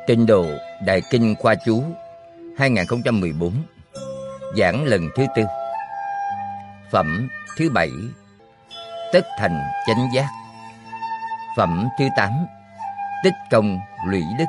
Tịnh độ Đại Kinh Khoa Chú 2014. Giảng lần thứ tư. Phẩm thứ 7. Tất thành chánh giác. Phẩm thứ 8. Tích công lũy đức.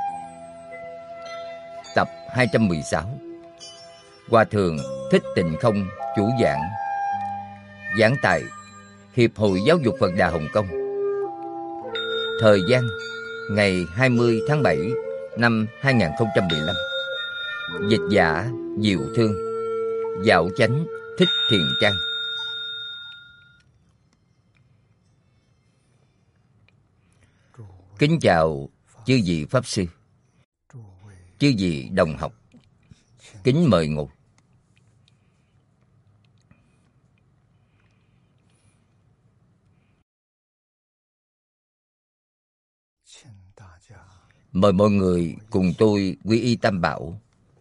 Tập 216. Hòa thượng Thích Tịnh Không chủ giảng. Giảng tại Hiệp hội Giáo dục Phật Đà Hồng Kông. Thời gian ngày 20 tháng 7 năm 2015. Dịch giả Diệu Thương. Dạo Chánh Thích Thiền Trang. Kính chào chư vị Pháp Sư, chư vị đồng học. Kính mời ngồi. Mời mọi người cùng tôi quy y Tam Bảo.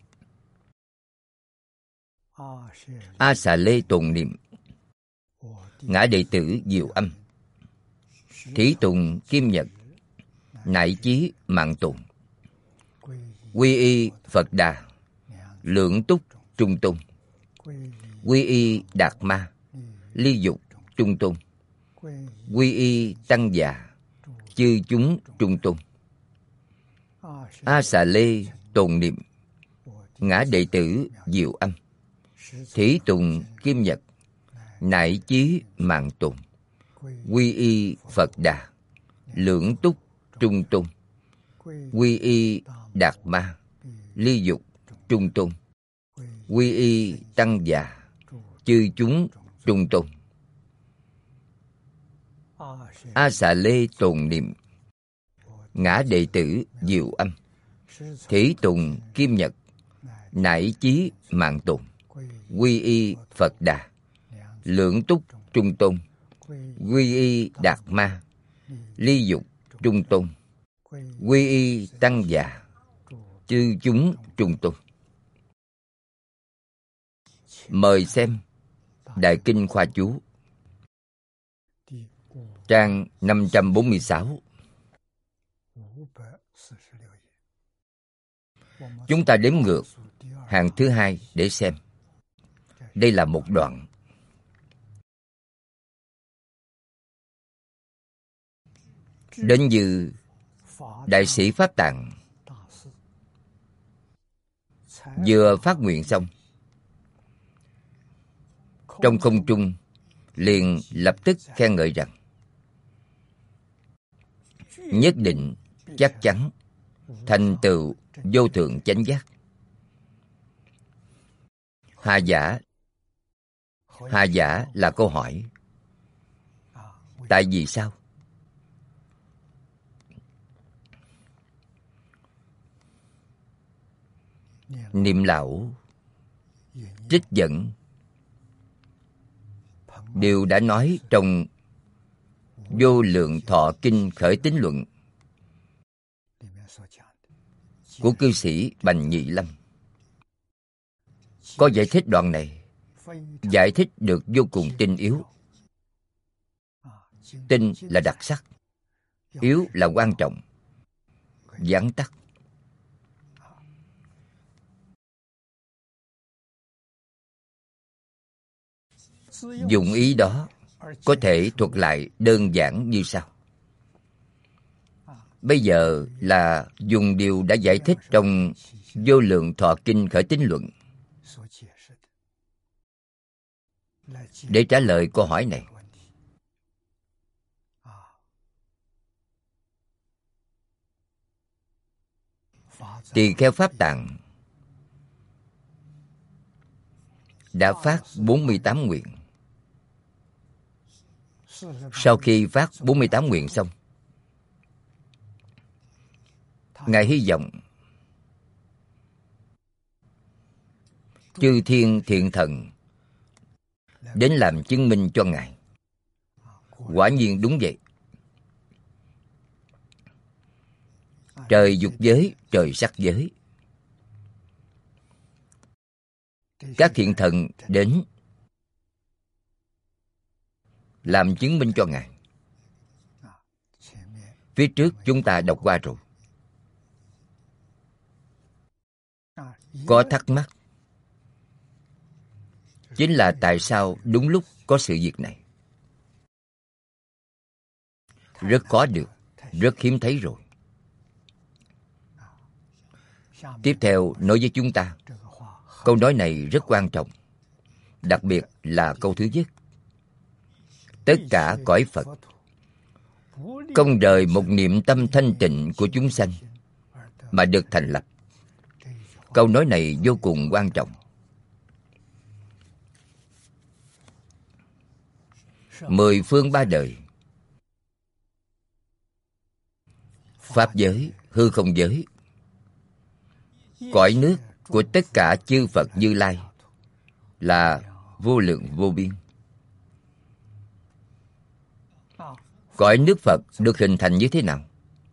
A Xà Lê tụng niệm. Ngã đệ tử Diệu Âm, Thí tùng Kim Nhật, Nại chí Mạng Tùng, quy y Phật Đà, Lượng túc Trung Tôn, quy y Đạt Ma, Ly dục Trung Tôn, quy y Tăng Già, chư chúng Trung Tôn. A Xà Lê tụng niệm. Ngã đệ tử Diệu Âm, Thí tùng Kim Nhật, Nại chí Mạng Tùng, quy y Phật Đà, Lượng túc Trung Tôn, quy y Đạt Ma, Ly dục Trung Tôn, quy y Tăng Già, chư chúng Trung Tôn. A Xà Lê tụng niệm. Ngã đệ tử Diệu Âm, Thí tùng Kim Nhật, Nại chí Mạng Tùng, quy y Phật Đà, Lượng túc Trung Tôn, quy y Đạt Ma, Ly dục Trung Tôn, quy y Tăng Già, chư chúng Trung Tôn. Mời xem Đại Kinh Khoa Chú, trang 546. Chúng ta đếm ngược hàng thứ hai để xem. Đây là một đoạn. Đến như Đại sĩ Pháp Tạng vừa phát nguyện xong, trong không trung liền lập tức khen ngợi rằng nhất định chắc chắn thành tựu vô thượng chánh giác. Hạ giả là câu hỏi. Tại vì sao? Niệm lão, trích dẫn đều đã nói trong Vô Lượng Thọ Kinh Khởi Tín Luận của cư sĩ Bành Nhị Lâm. Có giải thích đoạn này, giải thích được vô cùng tinh yếu. Tinh là đặc sắc, yếu là quan trọng, vắn tắt. Dụng ý đó có thể thuật lại đơn giản như sau. Bây giờ là dùng điều đã giải thích trong Vô Lượng Thọ Kinh Khởi Tín Luận để trả lời câu hỏi này. Tỳ kheo Pháp Tạng đã phát 48 nguyện. Sau khi phát 48 nguyện xong, Ngài hy vọng chư thiên thiện thần đến làm chứng minh cho Ngài. Quả nhiên đúng vậy. Trời dục giới, trời sắc giới, các thiện thần đến làm chứng minh cho Ngài. Phía trước chúng ta đọc qua rồi. có thắc mắc, chính là tại sao đúng lúc có sự việc này. Rất khó được, rất hiếm thấy rồi. Tiếp theo nói với chúng ta, câu nói này rất quan trọng, đặc biệt là câu thứ nhất. Tất cả cõi Phật không rời một niệm tâm thanh tịnh của chúng sanh mà được thành lập. Câu nói này vô cùng quan trọng. Mười phương ba đời, pháp giới, hư không giới, cõi nước của tất cả chư Phật Như Lai là vô lượng vô biên. Cõi nước Phật được hình thành như thế nào?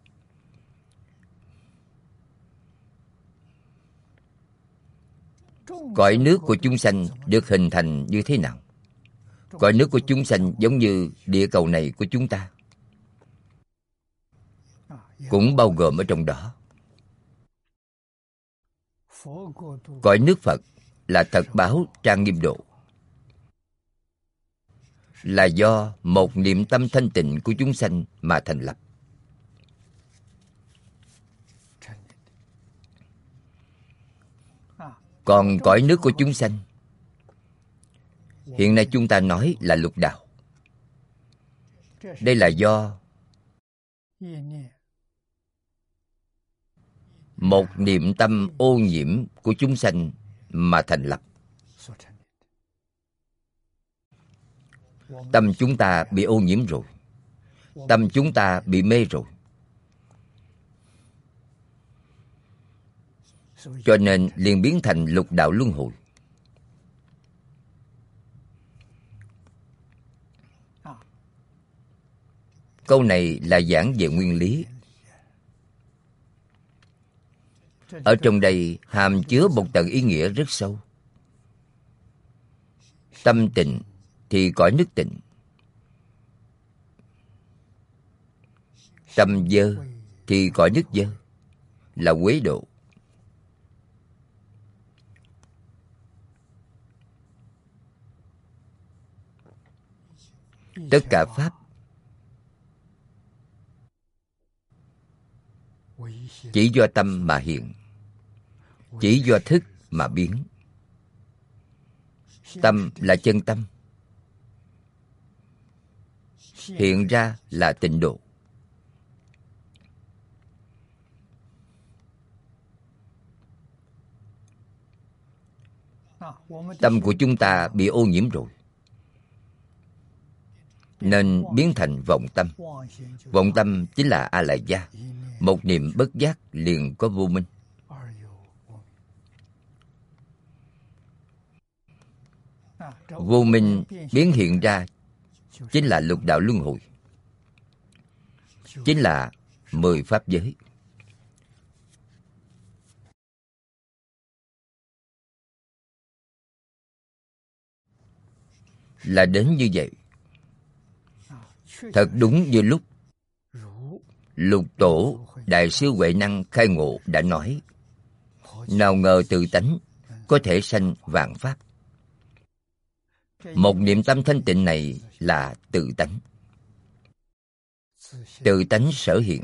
Cõi nước của chúng sanh được hình thành như thế nào? Cõi nước của chúng sanh giống như địa cầu này của chúng ta, cũng bao gồm ở trong đó. Cõi nước Phật là thật báo trang nghiêm độ, là do một niệm tâm thanh tịnh của chúng sanh mà thành lập. Còn cõi nước của chúng sanh, hiện nay chúng ta nói là lục đạo. Đây là do một niệm tâm ô nhiễm của chúng sanh mà thành lập. Tâm chúng ta bị ô nhiễm rồi, tâm chúng ta bị mê rồi, cho nên liền biến thành lục đạo luân hồi. Câu này là giảng về nguyên lý. Ở trong đây hàm chứa một tầng ý nghĩa rất sâu. Tâm tịnh thì cõi nước tịnh, tâm dơ thì cõi nước dơ, là quế độ. Tất cả pháp chỉ do tâm mà hiện, chỉ do thức mà biến. Tâm là chân tâm, hiện ra là tịnh độ. Tâm của chúng ta bị ô nhiễm rồi, nên biến thành vọng tâm. Vọng tâm chính là A Lại Gia. Một niệm bất giác liền có vô minh. Vô minh biến hiện ra chính là lục đạo luân hồi, chính là 10 pháp giới. Là đến như vậy. Thật đúng như lúc Lục Tổ Đại sư Huệ Năng khai ngộ đã nói, nào ngờ tự tánh có thể sanh vạn pháp. Một niệm tâm thanh tịnh này là tự tánh. Tự tánh sở hiện.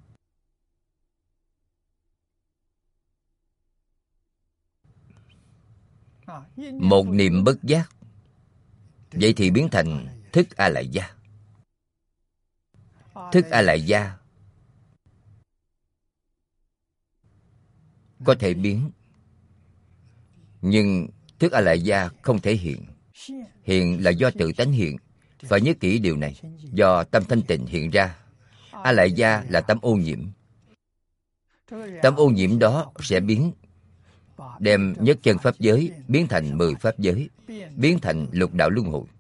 Một niệm bất giác, vậy thì biến thành thức A Lại Gia. Thức A Lại Gia có thể biến, nhưng thức A Lại Gia không thể hiện. Hiện là do tự tánh hiện. Phải nhớ kỹ điều này. Do tâm thanh tịnh hiện ra. A Lại Gia là tâm ô nhiễm. Tâm ô nhiễm đó sẽ biến, đem nhất chân pháp giới biến thành 10 pháp giới, biến thành lục đạo luân hồi.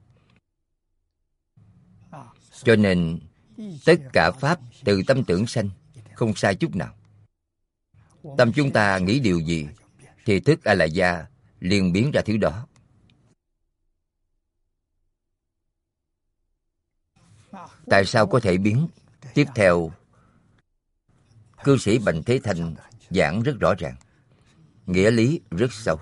Cho nên tất cả pháp từ tâm tưởng sanh, không sai chút nào. Tâm chúng ta nghĩ điều gì thì thức A Lại Gia liền biến ra thứ đó. Tại sao có thể biến? Tiếp theo, cư sĩ Bành Thế Thanh giảng rất rõ ràng. nghĩa lý rất sâu.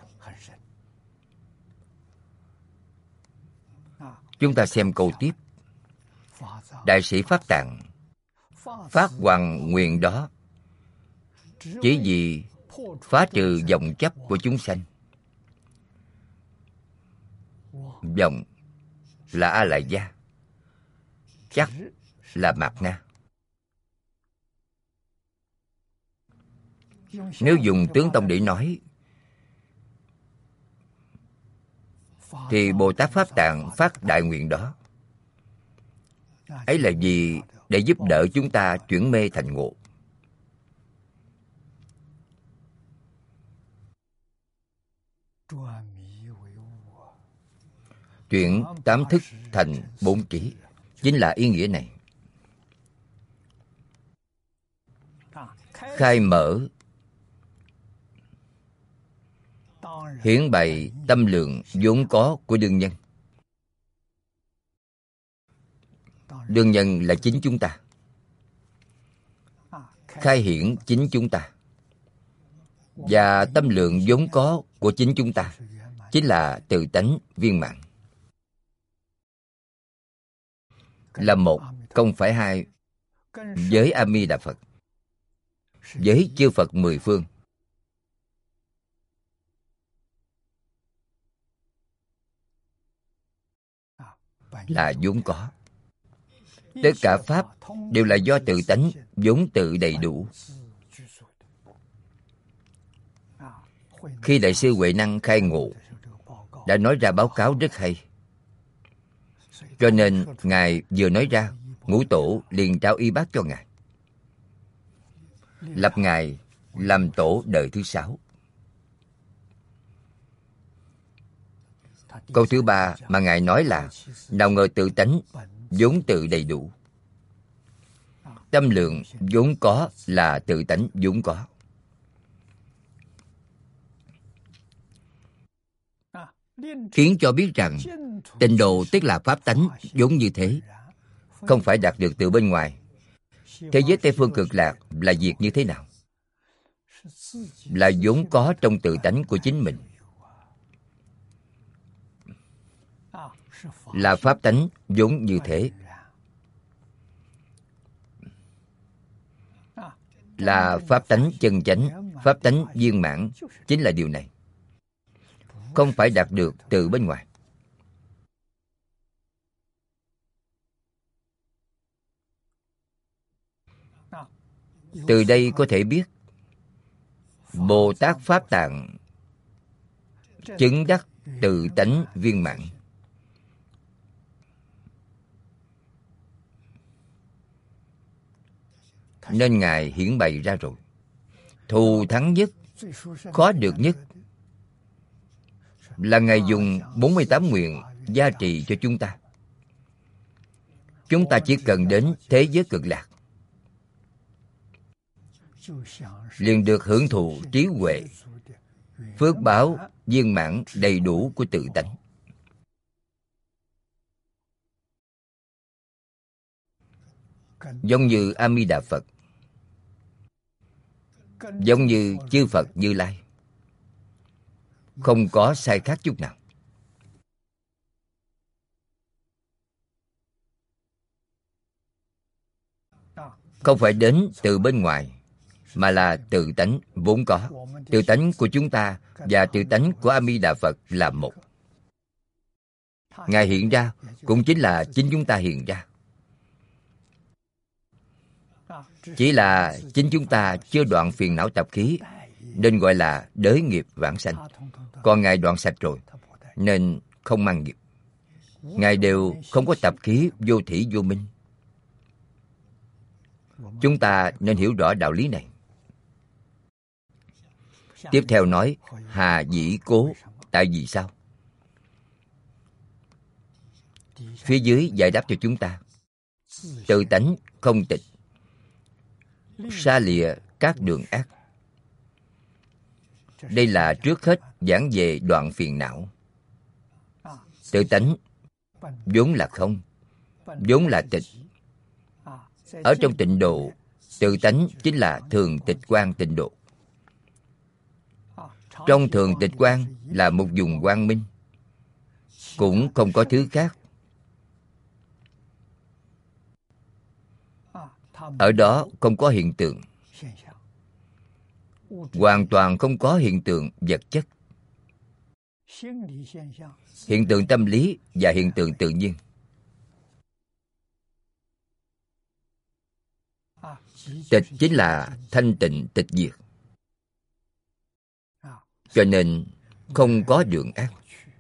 Chúng ta xem câu tiếp. Đại sĩ Pháp Tạng phát hoằng nguyện đó chỉ vì phá trừ vọng chấp của chúng sanh. Vọng là A Lại Gia, chấp là Mạt Na. Nếu dùng tướng tông để nói thì Bồ Tát Pháp Tạng phát đại nguyện đó ấy là vì để giúp đỡ chúng ta chuyển mê thành ngộ. Chuyển tám thức thành bốn trí, chính là ý nghĩa này. Khai mở, hiển bày tâm lượng vốn có của đương nhân. Đương nhân là chính chúng ta. Khai hiển chính chúng ta. Và tâm lượng vốn có của chính chúng ta chính là tự tánh viên mãn. Là một, không phải hai, với A Di Đà Phật, với chư Phật mười phương. Là vốn có. Tất cả Pháp đều là do tự tánh vốn tự đầy đủ. Khi Đại sư Huệ Năng khai ngộ đã nói ra báo cáo rất hay. Cho nên Ngài vừa nói ra, Ngũ Tổ liền trao y bác cho Ngài, lập Ngài làm tổ đời thứ 6. Câu thứ 3 mà Ngài nói là nào ngờ tự tánh vốn tự đầy đủ. Tâm lượng vốn có là tự tánh vốn có. Khiến cho biết rằng tịnh độ tức là pháp tánh vốn như thế, không phải đạt được từ bên ngoài. Thế giới Tây Phương Cực Lạc là việc như thế nào? Là vốn có trong tự tánh của chính mình. Là pháp tánh vốn như thế. Là pháp tánh chân chánh, pháp tánh viên mãn, chính là điều này. Không phải đạt được từ bên ngoài. Từ đây có thể biết Bồ Tát Pháp Tạng chứng đắc tự tánh viên mãn. Nên Ngài hiển bày ra rồi. Thù thắng nhất, khó được nhất là Ngài dùng 48 nguyện gia trì cho chúng ta. Chúng ta chỉ cần đến thế giới Cực Lạc liền được hưởng thụ trí huệ, phước báo viên mãn đầy đủ của tự tánh. Giống như A Di Đà Phật, giống như chư Phật Như Lai, không có sai khác chút nào. Không phải đến từ bên ngoài, mà là tự tánh vốn có. Tự tánh của chúng ta và tự tánh của A Di Đà Phật là một. Ngài hiện ra cũng chính là chính chúng ta hiện ra. Chỉ là chính chúng ta chưa đoạn phiền não tập khí, nên gọi là đới nghiệp vãng sanh. Còn Ngài đoạn sạch rồi, nên không mang nghiệp. Ngài đều không có tập khí vô thỉ vô minh. Chúng ta nên hiểu rõ đạo lý này. Tiếp theo nói hà dĩ cố, tại vì sao? Phía dưới giải đáp cho chúng ta. Tự tánh không tịch, xa lìa các đường ác. Đây là trước hết giảng về đoạn phiền não. Tự tánh vốn là không, vốn là tịch. Ở trong tịnh độ, tự tánh chính là thường tịch quan tịnh độ. Trong thường tịch quan là một vùng quang minh, cũng không có thứ khác. Ở đó không có hiện tượng, hoàn toàn không có hiện tượng vật chất. Hiện tượng tâm lý và hiện tượng tự nhiên. Tịch chính là thanh tịnh tịch diệt. Cho nên không có đường ác.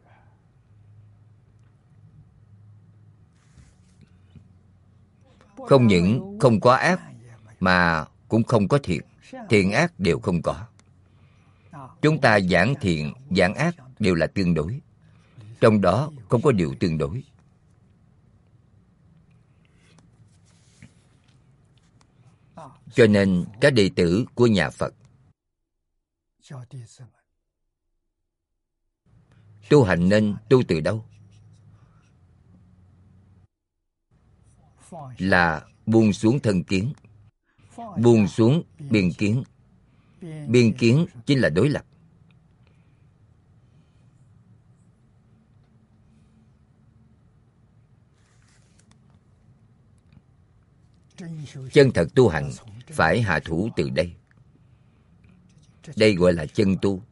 Không những không có ác mà cũng không có thiện. Thiện ác đều không có. Chúng ta giảng thiện, giảng ác đều là tương đối. Trong đó không có điều tương đối. Cho nên các đệ tử của nhà Phật tu hành nên tu từ đâu? Là buông xuống thân kiến, buông xuống biên kiến. Biên kiến chính là đối lập. Chân thật tu hành phải hạ thủ từ đây. Đây gọi là chân tu.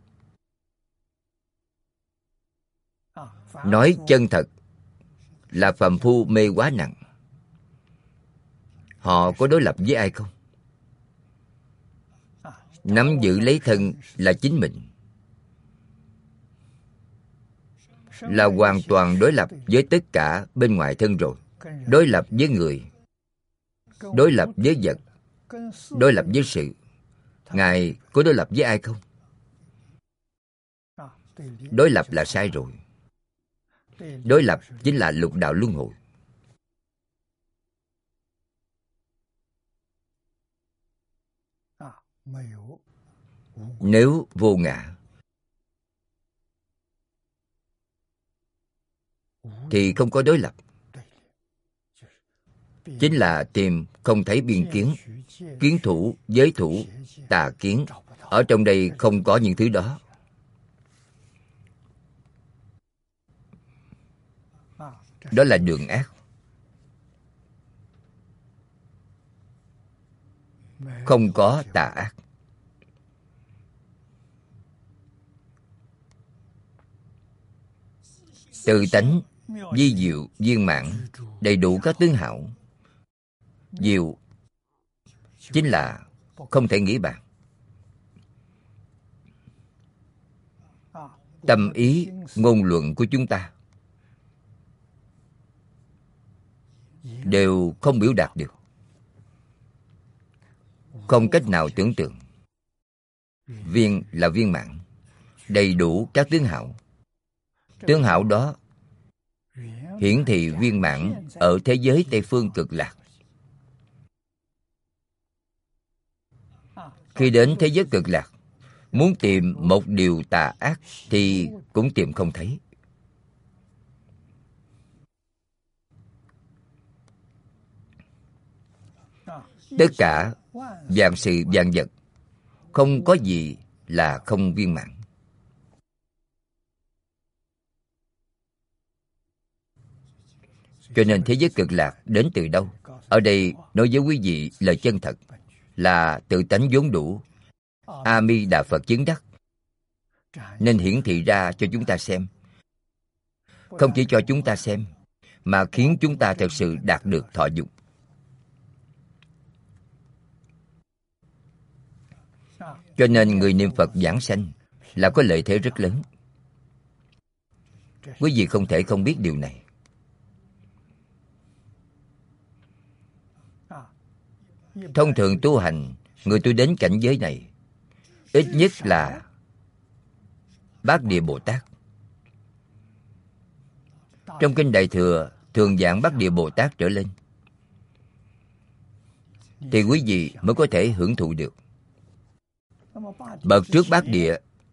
Nói chân thật là phàm phu mê quá nặng. Họ có đối lập với ai không? Nắm giữ lấy thân là chính mình, là hoàn toàn đối lập với tất cả bên ngoài thân rồi. Đối lập với người, đối lập với vật, đối lập với sự. Ngài có đối lập với ai không? Đối lập là sai rồi. Đối lập chính là lục đạo luân hồi. Nếu vô ngã thì không có đối lập. Chính là tìm không thấy biên kiến, kiến thủ, giới thủ, tà kiến. Ở trong đây không có những thứ đó. Đó là đường ác. Không có tà ác. Tự tánh, vi diệu, viên mãn, đầy đủ các tướng hảo. Diệu chính là không thể nghĩ bàn. Tâm ý, ngôn luận của chúng ta đều không biểu đạt được. Không cách nào tưởng tượng. Viên là viên mãn, đầy đủ các tướng hảo. Tướng hảo đó hiển thị viên mãn ở thế giới Tây Phương Cực Lạc. Khi đến thế giới Cực Lạc, muốn tìm một điều tà ác thì cũng tìm không thấy. Tất cả vạn sự vạn vật, không có gì là không viên mãn. Cho nên thế giới Cực Lạc đến từ đâu? Ở đây nói với quý vị lời chân thật là tự tánh vốn đủ. A Di Đà Phật chứng đắc, nên hiển thị ra cho chúng ta xem. Không chỉ cho chúng ta xem, mà khiến chúng ta thật sự đạt được thọ dụng. Cho nên người niệm Phật vãng sanh là có lợi thế rất lớn. Quý vị không thể không biết điều này. Thông thường tu hành, người tu đến cảnh giới này ít nhất là Bát Địa Bồ Tát. Trong kinh Đại Thừa thường giảng Bát Địa Bồ Tát trở lên, thì quý vị mới có thể hưởng thụ được. Bậc trước Bát Địa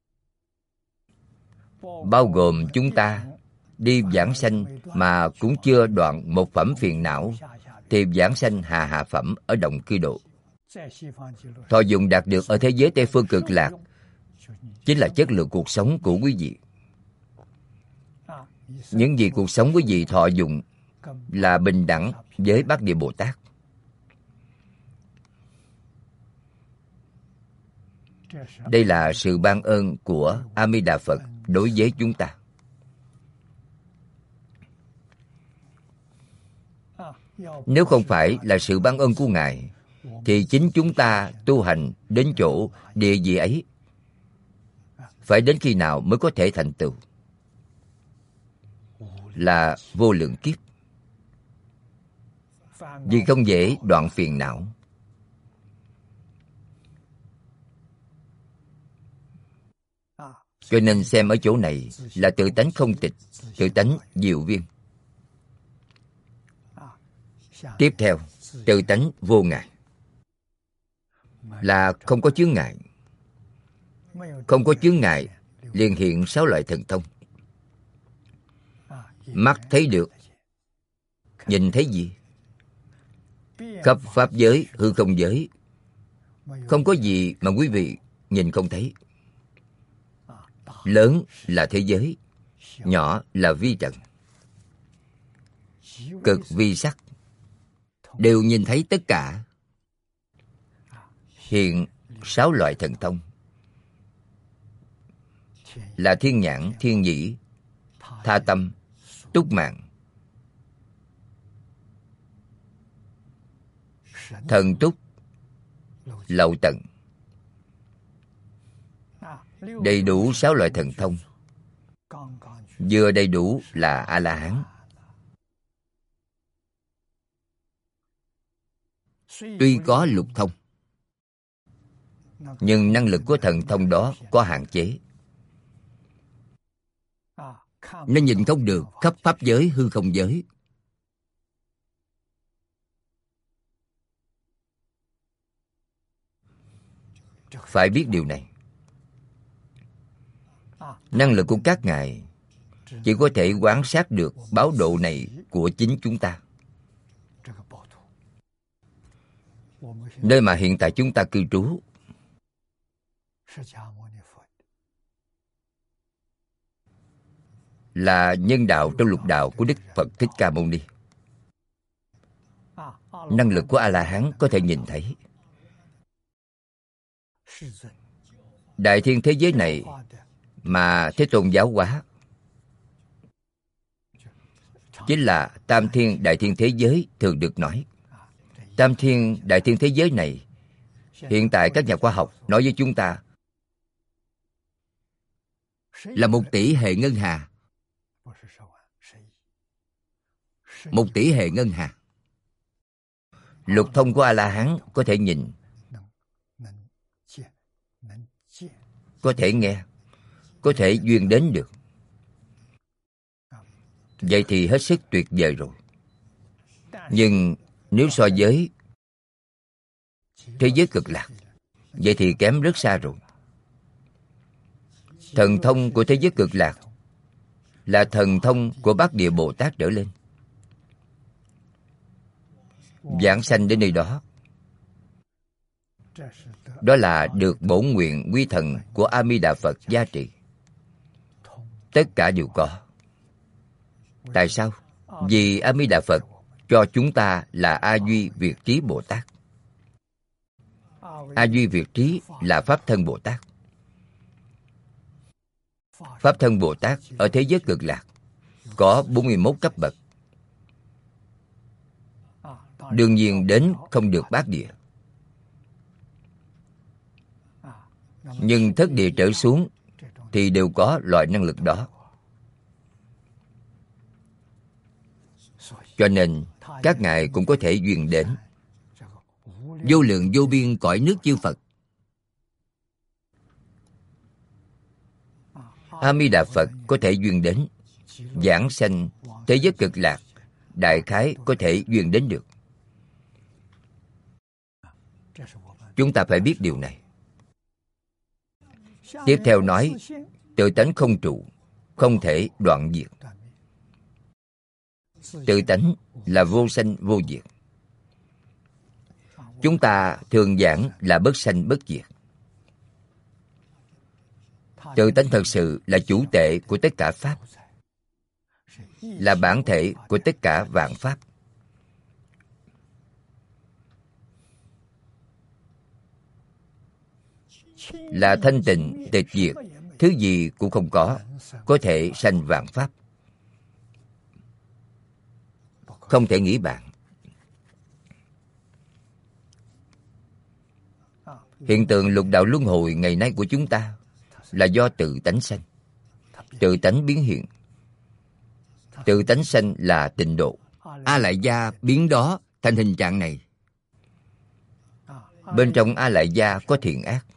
bao gồm chúng ta đi vãng sanh mà cũng chưa đoạn một phẩm phiền não, thì vãng sanh hạ phẩm ở động cư độ. Thọ dụng đạt được ở thế giới Tây Phương Cực Lạc chính là chất lượng cuộc sống của quý vị. Những gì cuộc sống quý vị thọ dụng là bình đẳng với Bát Địa Bồ Tát. Đây là sự ban ơn của A Di Đà Phật đối với chúng ta. Nếu không phải là sự ban ơn của Ngài, thì chính chúng ta tu hành đến chỗ địa vị ấy phải đến khi nào mới có thể thành tựu? Là vô lượng kiếp. Vì không dễ đoạn phiền não. Cho nên xem ở chỗ này là tự tánh không tịch, tự tánh diệu viên. Tiếp theo, tự tánh vô ngại, là không có chướng ngại. Không có chướng ngại liền hiện 6 loại thần thông. Mắt thấy được, nhìn thấy gì? Khắp pháp giới, hư không giới, không có gì mà quý vị nhìn không thấy. Lớn là thế giới, nhỏ là vi trần. Cực vi sắc đều nhìn thấy tất cả. Hiện 6 loại thần thông là thiên nhãn, thiên nhĩ, tha tâm, túc mạng, thần túc, lậu tận. Đầy đủ 6 loại thần thông. Vừa đầy đủ là A-la-hán. Tuy có lục thông, nhưng năng lực của thần thông đó có hạn chế. Nó nhìn không được khắp pháp giới, hư không giới. Phải biết điều này. Năng lực của các ngài chỉ có thể quan sát được báo độ này của chính chúng ta. Nơi mà hiện tại chúng ta cư trú là nhân đạo trong lục đạo của Đức Phật Thích Ca Mâu Ni. Năng lực của A-la-hán có thể nhìn thấy. Đại thiên thế giới này mà Thế Tôn giáo hóa chính là tam thiên đại thiên thế giới thường được nói. Tam thiên đại thiên thế giới này, hiện tại các nhà khoa học nói với chúng ta là 1 tỷ hệ ngân hà. 1 tỷ hệ ngân hà. Lục thông của A-la-hán có thể nhìn, có thể nghe, có thể duyên đến được. Vậy thì hết sức tuyệt vời rồi. Nhưng nếu so với thế giới cực lạc, vậy thì kém rất xa rồi. Thần thông của thế giới cực lạc là thần thông của Bát Địa Bồ Tát trở lên. Vãng sanh đến nơi đó, đó là được bổn nguyện quy thần của A Di Đà Phật gia trì. Tất cả đều có. Tại sao? Vì A Di Đà Phật cho chúng ta là A Duy Việt Trí Bồ Tát. A Duy Việt Trí là Pháp Thân Bồ Tát. Pháp Thân Bồ Tát ở thế giới cực lạc có 41 cấp bậc. Đương nhiên đến không được bát địa. Nhưng thất địa trở xuống thì đều có loại năng lực đó. Cho nên các ngài cũng có thể duyên đến vô lượng vô biên cõi nước chư Phật. A Di Đà Phật có thể duyên đến, giảng sanh thế giới cực lạc đại khái có thể duyên đến được. Chúng ta phải biết điều này. Tiếp theo nói tự tánh không trụ, không thể đoạn diệt. Tự tánh là vô sanh vô diệt. Chúng ta thường giảng là bất sanh bất diệt. Tự tánh thật sự là chủ tể của tất cả pháp, là bản thể của tất cả vạn pháp. Là thanh tịnh, tịch diệt, thứ gì cũng không có thể sanh vạn pháp. Không thể nghĩ bàn. Hiện tượng lục đạo luân hồi ngày nay của chúng ta là do tự tánh sanh, tự tánh biến hiện. Tự tánh sanh là tịnh độ. A lại gia biến đó thành hình trạng này. Bên trong A lại gia có thiện ác.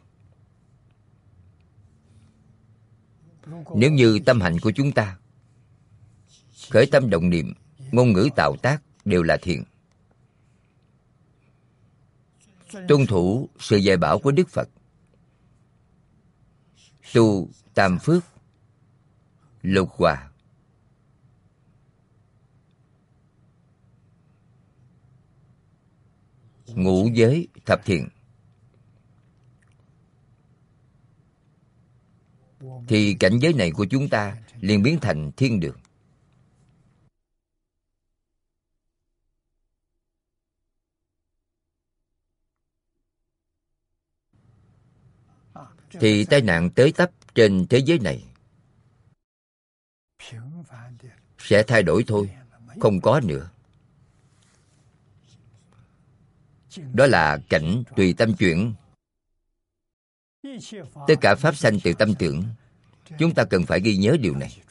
Nếu như tâm hạnh của chúng ta, khởi tâm động niệm, ngôn ngữ tạo tác đều là thiện, tuân thủ sự dạy bảo của Đức Phật, tu tam phước, lục hòa, ngũ giới thập thiện, thì cảnh giới này của chúng ta liền biến thành thiên đường. Thì tai nạn tới tấp trên thế giới này sẽ thay đổi thôi, không có nữa. Đó là cảnh tùy tâm chuyển. Tất cả pháp sanh từ tâm tưởng. Chúng ta cần phải ghi nhớ điều này.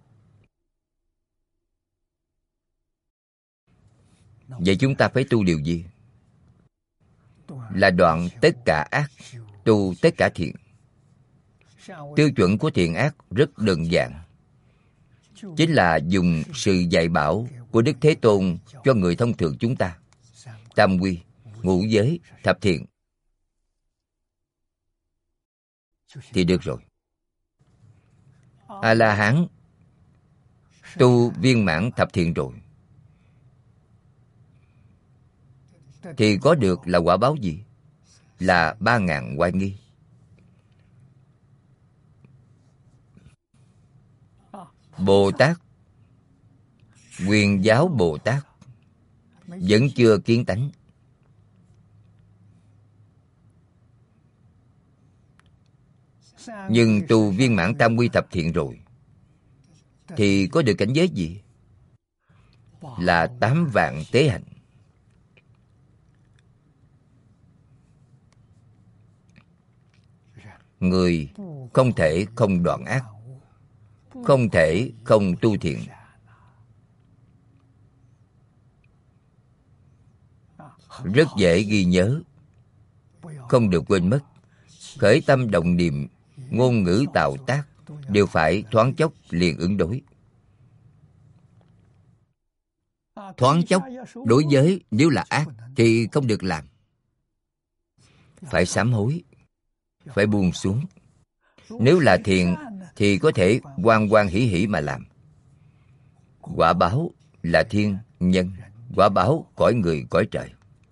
Vậy chúng ta phải tu điều gì? Là đoạn tất cả ác, tu tất cả thiện. Tiêu chuẩn của thiện ác rất đơn giản, chính là dùng sự dạy bảo của Đức Thế Tôn cho người thông thường chúng ta. Tam quy, ngũ giới, thập thiện thì được rồi. A-la-hán tu viên mãn thập thiện rồi thì có được là quả báo gì? Là 3.000 oai nghi. Bồ Tát, Nguyên Giáo Bồ Tát vẫn chưa kiến tánh. Nhưng tu viên mãn tam quy thập thiện rồi thì có được cảnh giới gì? Là 8 vạn tế hạnh. Người không thể không đoạn ác, không thể không tu thiện. Rất dễ ghi nhớ, không được quên mất. Khởi tâm động niệm, ngôn ngữ tạo tác đều phải thoáng chốc liền ứng đối. Thoáng chốc đối với nếu là ác thì không được làm. Phải sám hối, phải buông xuống. Nếu là thiện thì có thể hoan hoan hỷ hỷ mà làm. Quả báo là thiên nhân, quả báo cõi người cõi trời.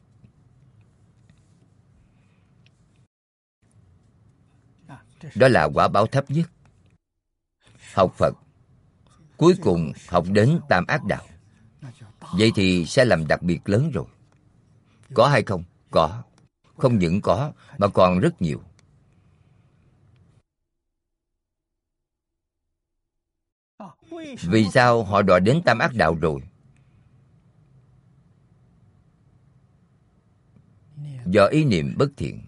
Đó là quả báo thấp nhất. Học Phật, cuối cùng học đến tam ác đạo. Vậy thì sai lầm đặc biệt lớn rồi. Có hay không? Có. Không những có, mà còn rất nhiều. Vì sao họ đọa đến tam ác đạo rồi? Do ý niệm bất thiện.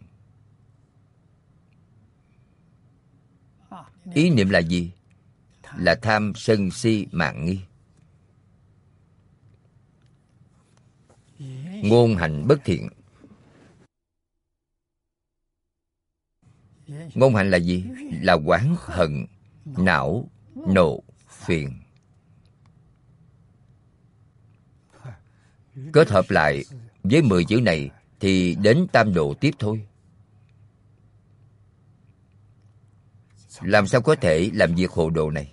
Ý niệm là gì? Là tham sân si mạn nghi. Ngôn hành bất thiện. Ngôn hành là gì? Là oán hận, não, nộ, phiền. Kết hợp lại với 10 chữ này thì đến tam độ tiếp thôi. Làm sao có thể làm việc hộ độ này?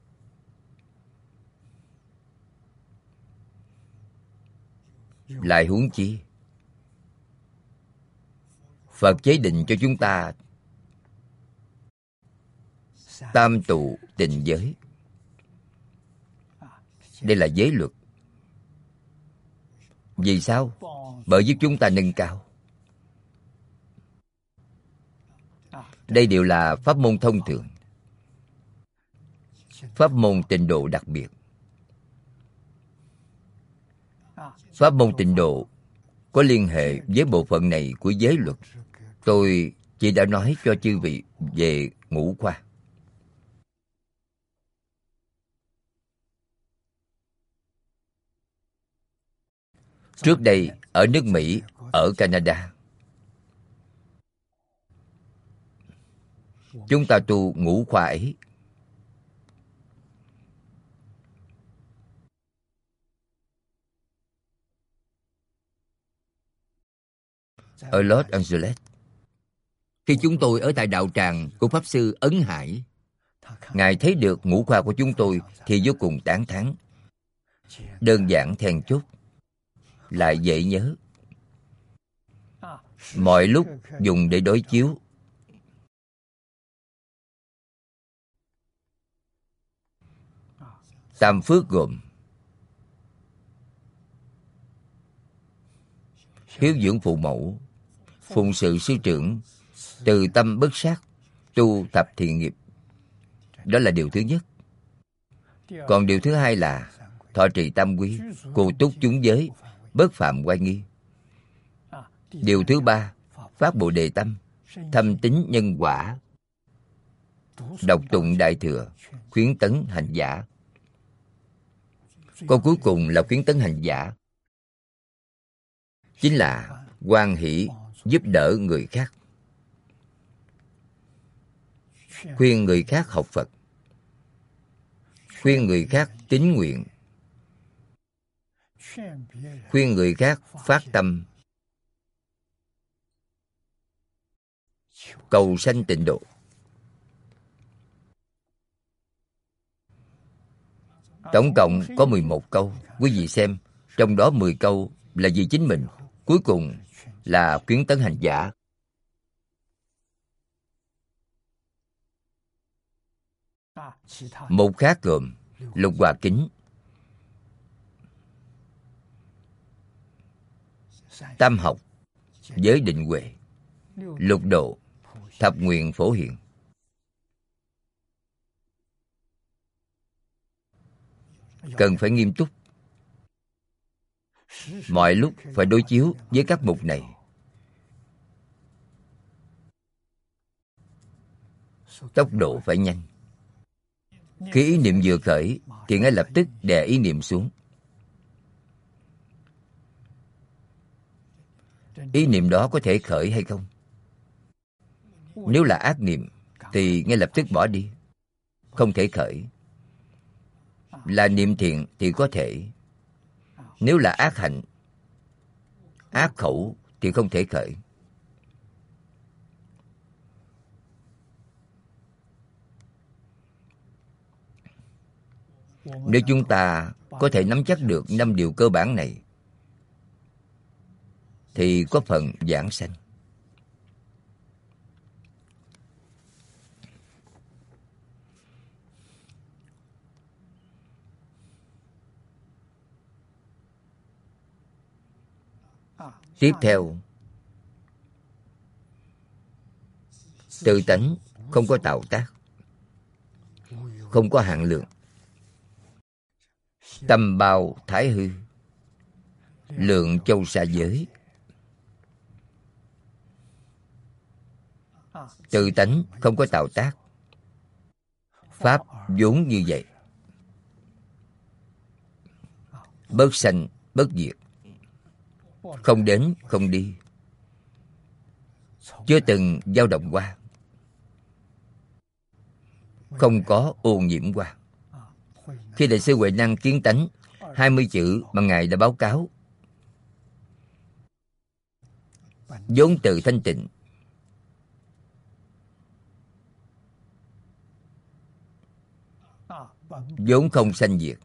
Lại huống chi Phật chế định cho chúng ta tam tụ tịnh giới. Đây là giới luật. Vì sao? Bởi giúp chúng ta nâng cao. Đây đều là pháp môn thông thường. Pháp môn tịnh độ đặc biệt. Pháp môn tịnh độ có liên hệ với bộ phận này của giới luật. Tôi chỉ đã nói cho chư vị về ngũ khoa. Trước đây, ở nước Mỹ, ở Canada, chúng ta tu ngũ khoa ấy. Ở Los Angeles, khi chúng tôi ở tại đạo tràng của Pháp Sư Ấn Hải, Ngài thấy được ngũ khoa của chúng tôi thì vô cùng tán thán. Đơn giản then chốt, lại dễ nhớ. Mọi lúc dùng để đối chiếu. Tam phước gồm hiếu dưỡng phụ mẫu, phụng sự sư trưởng, từ tâm bất sát, tu thập thiện nghiệp. Đó là điều thứ nhất. Còn điều thứ hai là thọ trì tam quy, cù túc chúng giới, bất phạm oai nghi. Điều thứ ba, phát Bồ Đề tâm, thâm tín nhân quả, đọc tụng Đại Thừa, khuyến tấn hành giả. Câu cuối cùng là khuyến tấn hành giả, chính là hoan hỷ giúp đỡ người khác, khuyên người khác học Phật, khuyên người khác tín nguyện, khuyên người khác phát tâm cầu sanh tịnh độ. Tổng cộng có 11 câu. Quý vị xem, trong đó 10 câu là vì chính mình, cuối cùng là khuyến tấn hành giả. Một khác gồm Lục Hòa Kính, Tam Học, Giới Định Huệ, Lục Độ, Thập Nguyện Phổ Hiện. Cần phải nghiêm túc. Mọi lúc phải đối chiếu với các mục này. Tốc độ phải nhanh. Khi ý niệm vừa khởi thì ngay lập tức đè ý niệm xuống. Ý niệm đó có thể khởi hay không? Nếu là ác niệm thì ngay lập tức bỏ đi, không thể khởi. Là niệm thiện thì có thể. Nếu là ác hạnh, ác khẩu thì không thể khởi. Nếu chúng ta có thể nắm chắc được 5 điều cơ bản này thì có phần vãng sanh. Tiếp theo, tự tánh không có tạo tác, không có hạn lượng. Tâm bao thái hư, lượng châu sa giới. Tự tánh không có tạo tác, pháp vốn như vậy. Bất sanh, bất diệt, không đến, không đi, chưa từng dao động qua, không có ô nhiễm qua. Khi Đại sư Huệ Năng kiến tánh 20 chữ mà Ngài đã báo cáo, vốn từ thanh tịnh, vốn không sanh diệt,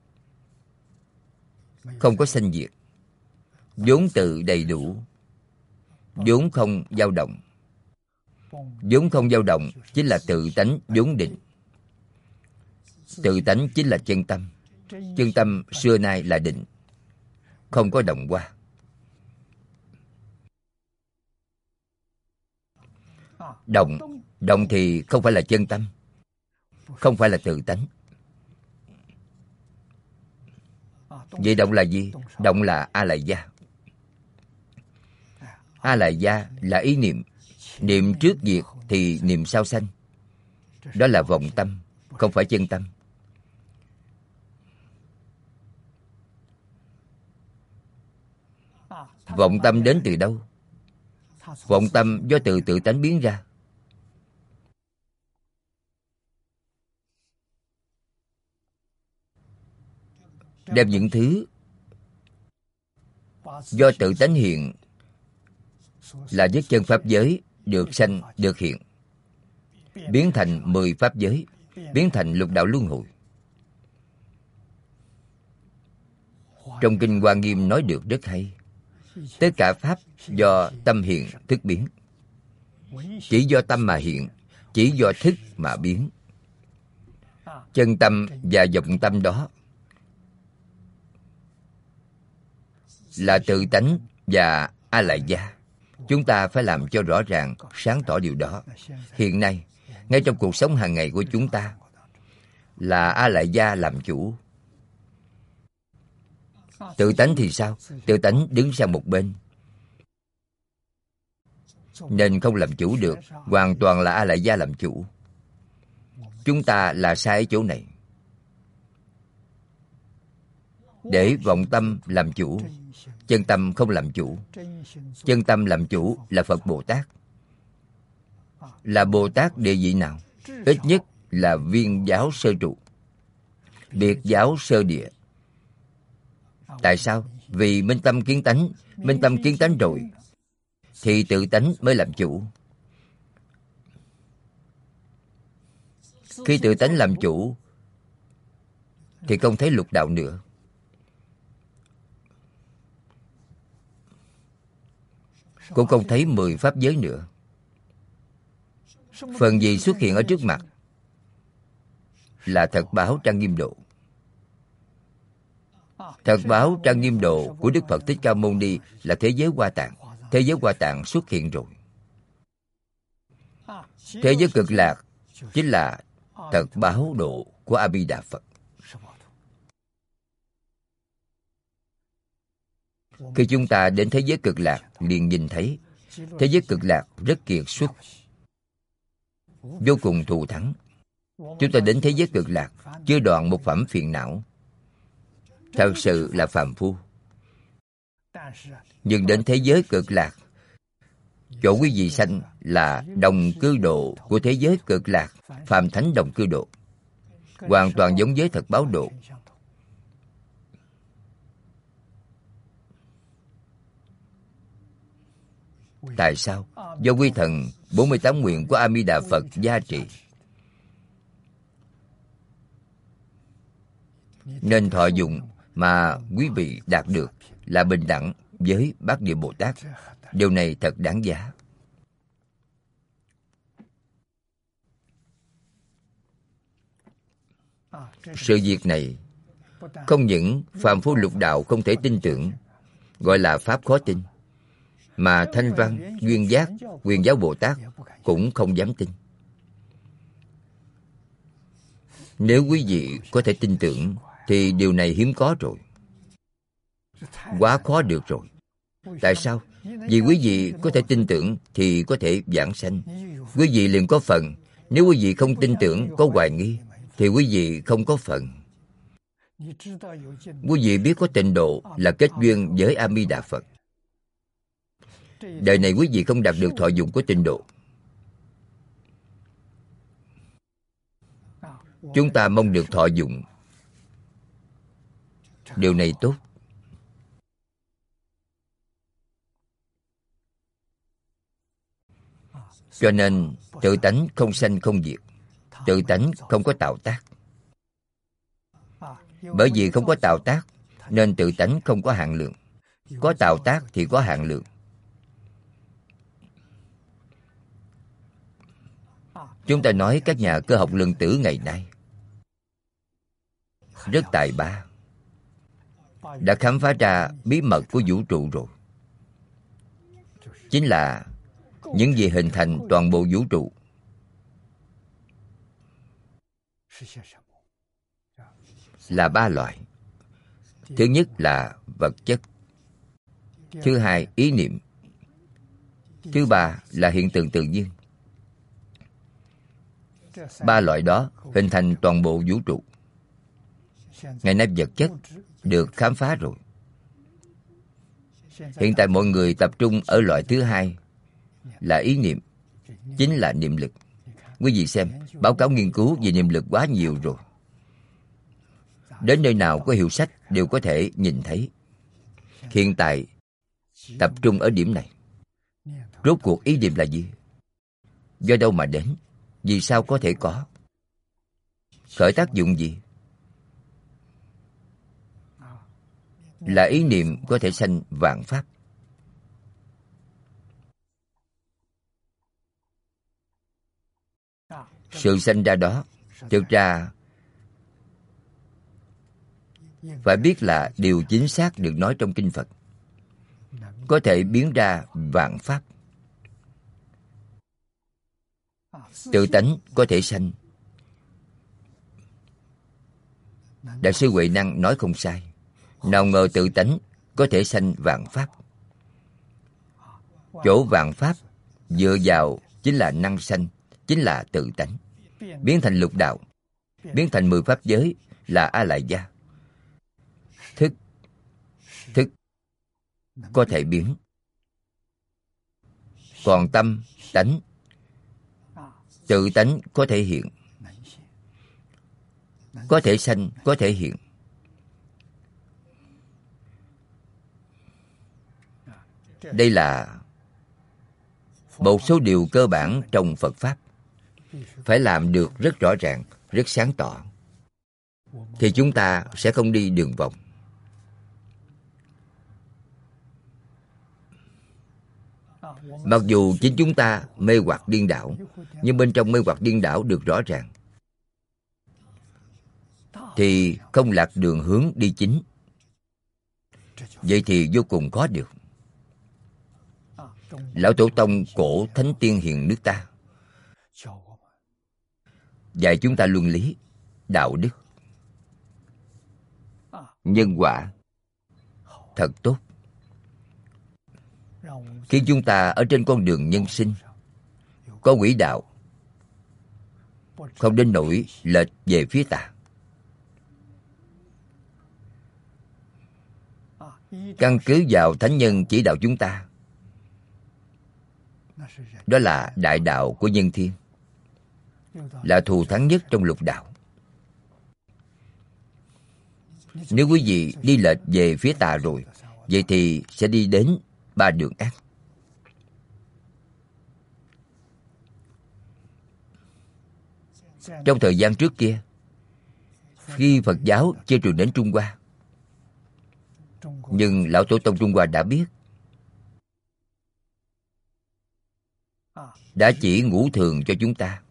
không có sanh diệt, vốn từ đầy đủ, vốn không dao động. Vốn không dao động chính là tự tánh vốn định. Tự tánh chính là chân tâm. Chân tâm xưa nay là định, không có động qua. Động thì không phải là chân tâm, không phải là tự tánh. Vậy động là gì? Động là a lại gia. A lại gia là ý niệm. Niệm trước diệt thì niệm sau sanh. Đó là vọng tâm, không phải chân tâm. Vọng tâm đến từ đâu? Vọng tâm do từ tự tánh biến ra. Đem những thứ do tự tánh hiện là nhất chân pháp giới được sanh, được hiện, biến thành 10 pháp giới, biến thành lục đạo luân hồi. Trong Kinh Hoa Nghiêm nói được rất hay. Tất cả pháp do tâm hiện thức biến. Chỉ do tâm mà hiện, chỉ do thức mà biến. Chân tâm và vọng tâm đó là tự tánh và a lại gia. Chúng ta phải làm cho rõ ràng, sáng tỏ điều đó. Hiện nay, ngay trong cuộc sống hàng ngày của chúng ta, là a lại gia làm chủ. Tự tánh thì sao? Tự tánh đứng sang một bên, nên không làm chủ được. Hoàn toàn là a lại gia làm chủ. Chúng ta là sai ở chỗ này. Để vọng tâm làm chủ, chân tâm không làm chủ. Chân tâm làm chủ là Phật Bồ Tát. Là Bồ Tát địa vị nào? Ít nhất là viên giáo sơ trụ, biệt giáo sơ địa. Tại sao? Vì minh tâm kiến tánh. Minh tâm kiến tánh rồi thì tự tánh mới làm chủ. Khi tự tánh làm chủ thì không thấy lục đạo nữa. Cũng không thấy 10 pháp giới nữa. Phần gì xuất hiện ở trước mặt? Là thật báo Trang Nghiêm Độ. Thật báo Trang Nghiêm Độ của Đức Phật Thích Ca Mâu Ni là thế giới Hoa Tạng. Thế giới Hoa Tạng xuất hiện rồi. Thế giới Cực Lạc chính là thật báo độ của A Di Đà Phật. Khi chúng ta đến thế giới Cực Lạc, liền nhìn thấy thế giới Cực Lạc rất kiệt xuất, vô cùng thù thắng. Chúng ta đến thế giới Cực Lạc chưa đoạn một phẩm phiền não, thật sự là phàm phu. Nhưng đến thế giới Cực Lạc, chỗ quý vị sanh là đồng cư độ của thế giới Cực Lạc, phàm thánh đồng cư độ, hoàn toàn giống với thật báo độ. Tại sao? Do quy thần 48 nguyện của A Di Đà Phật gia trì, nên thọ dụng mà quý vị đạt được là bình đẳng với Bát Địa Bồ Tát. Điều này thật đáng giá. Sự việc này không những phàm phu lục đạo không thể tin tưởng, gọi là pháp khó tin, mà Thanh Văn, Duyên Giác, Quyền Giáo Bồ Tát cũng không dám tin. Nếu quý vị có thể tin tưởng thì điều này hiếm có rồi, quá khó được rồi. Tại sao? Vì quý vị có thể tin tưởng thì có thể vãng sanh. Quý vị liền có phần. Nếu quý vị không tin tưởng, có hoài nghi, thì quý vị không có phần. Quý vị biết có tịnh độ là kết duyên với A Di Đà Phật. Đời này quý vị không đạt được thọ dụng của tịnh độ. Chúng ta mong được thọ dụng. Điều này tốt. Cho nên tự tánh không sanh không diệt. Tự tánh không có tạo tác. Bởi vì không có tạo tác nên tự tánh không có hạn lượng. Có tạo tác thì có hạn lượng. Chúng ta nói các nhà cơ học lượng tử ngày nay, rất tài ba, đã khám phá ra bí mật của vũ trụ rồi. Chính là những gì hình thành toàn bộ vũ trụ. Là ba loại. Thứ nhất là vật chất, thứ hai ý niệm, thứ ba là hiện tượng tự nhiên. Ba loại đó hình thành toàn bộ vũ trụ. Ngày nay vật chất được khám phá rồi. Hiện tại mọi người tập trung ở loại thứ hai là ý niệm, chính là niệm lực. Quý vị xem, báo cáo nghiên cứu về niệm lực quá nhiều rồi. Đến nơi nào có hiệu sách đều có thể nhìn thấy. Hiện tại tập trung ở điểm này. Rốt cuộc ý niệm là gì? Do đâu mà đến? Vì sao có thể có? Khởi tác dụng gì? Là ý niệm có thể sanh vạn pháp. Sự sanh ra đó, thực ra phải biết là điều chính xác được nói trong kinh Phật. Có thể biến ra vạn pháp. Tự tánh có thể sanh. Đại sư Huệ Năng nói không sai. Nào ngờ tự tánh có thể sanh vạn pháp. Chỗ vạn pháp dựa vào chính là năng sanh, chính là tự tánh. Biến thành lục đạo, biến thành 10 pháp giới là A Lại Gia. Thức có thể biến. Còn tâm, tánh, tự tánh có thể hiện. Có thể sanh, có thể hiện. Đây là một số điều cơ bản trong Phật Pháp. Phải làm được rất rõ ràng, rất sáng tỏ, thì chúng ta sẽ không đi đường vòng. Mặc dù chính chúng ta mê hoặc điên đảo, nhưng bên trong mê hoặc điên đảo được rõ ràng, thì không lạc đường hướng đi chính. Vậy thì vô cùng khó được. Lão Tổ Tông cổ Thánh Tiên Hiền nước ta dạy chúng ta luân lý, đạo đức, nhân quả thật tốt, khiến chúng ta ở trên con đường nhân sinh có quỹ đạo, không đến nỗi lệch về phía tà. Căn cứ vào thánh nhân chỉ đạo chúng ta, đó là đại đạo của nhân thiên, là thù thắng nhất trong lục đạo. Nếu quý vị đi lệch về phía tà rồi, vậy thì sẽ đi đến ba đường ác. Trong thời gian trước kia, khi Phật giáo chưa truyền đến Trung Hoa, nhưng Lão Tổ Tông Trung Hoa đã biết, đã chỉ ngũ thường cho chúng ta.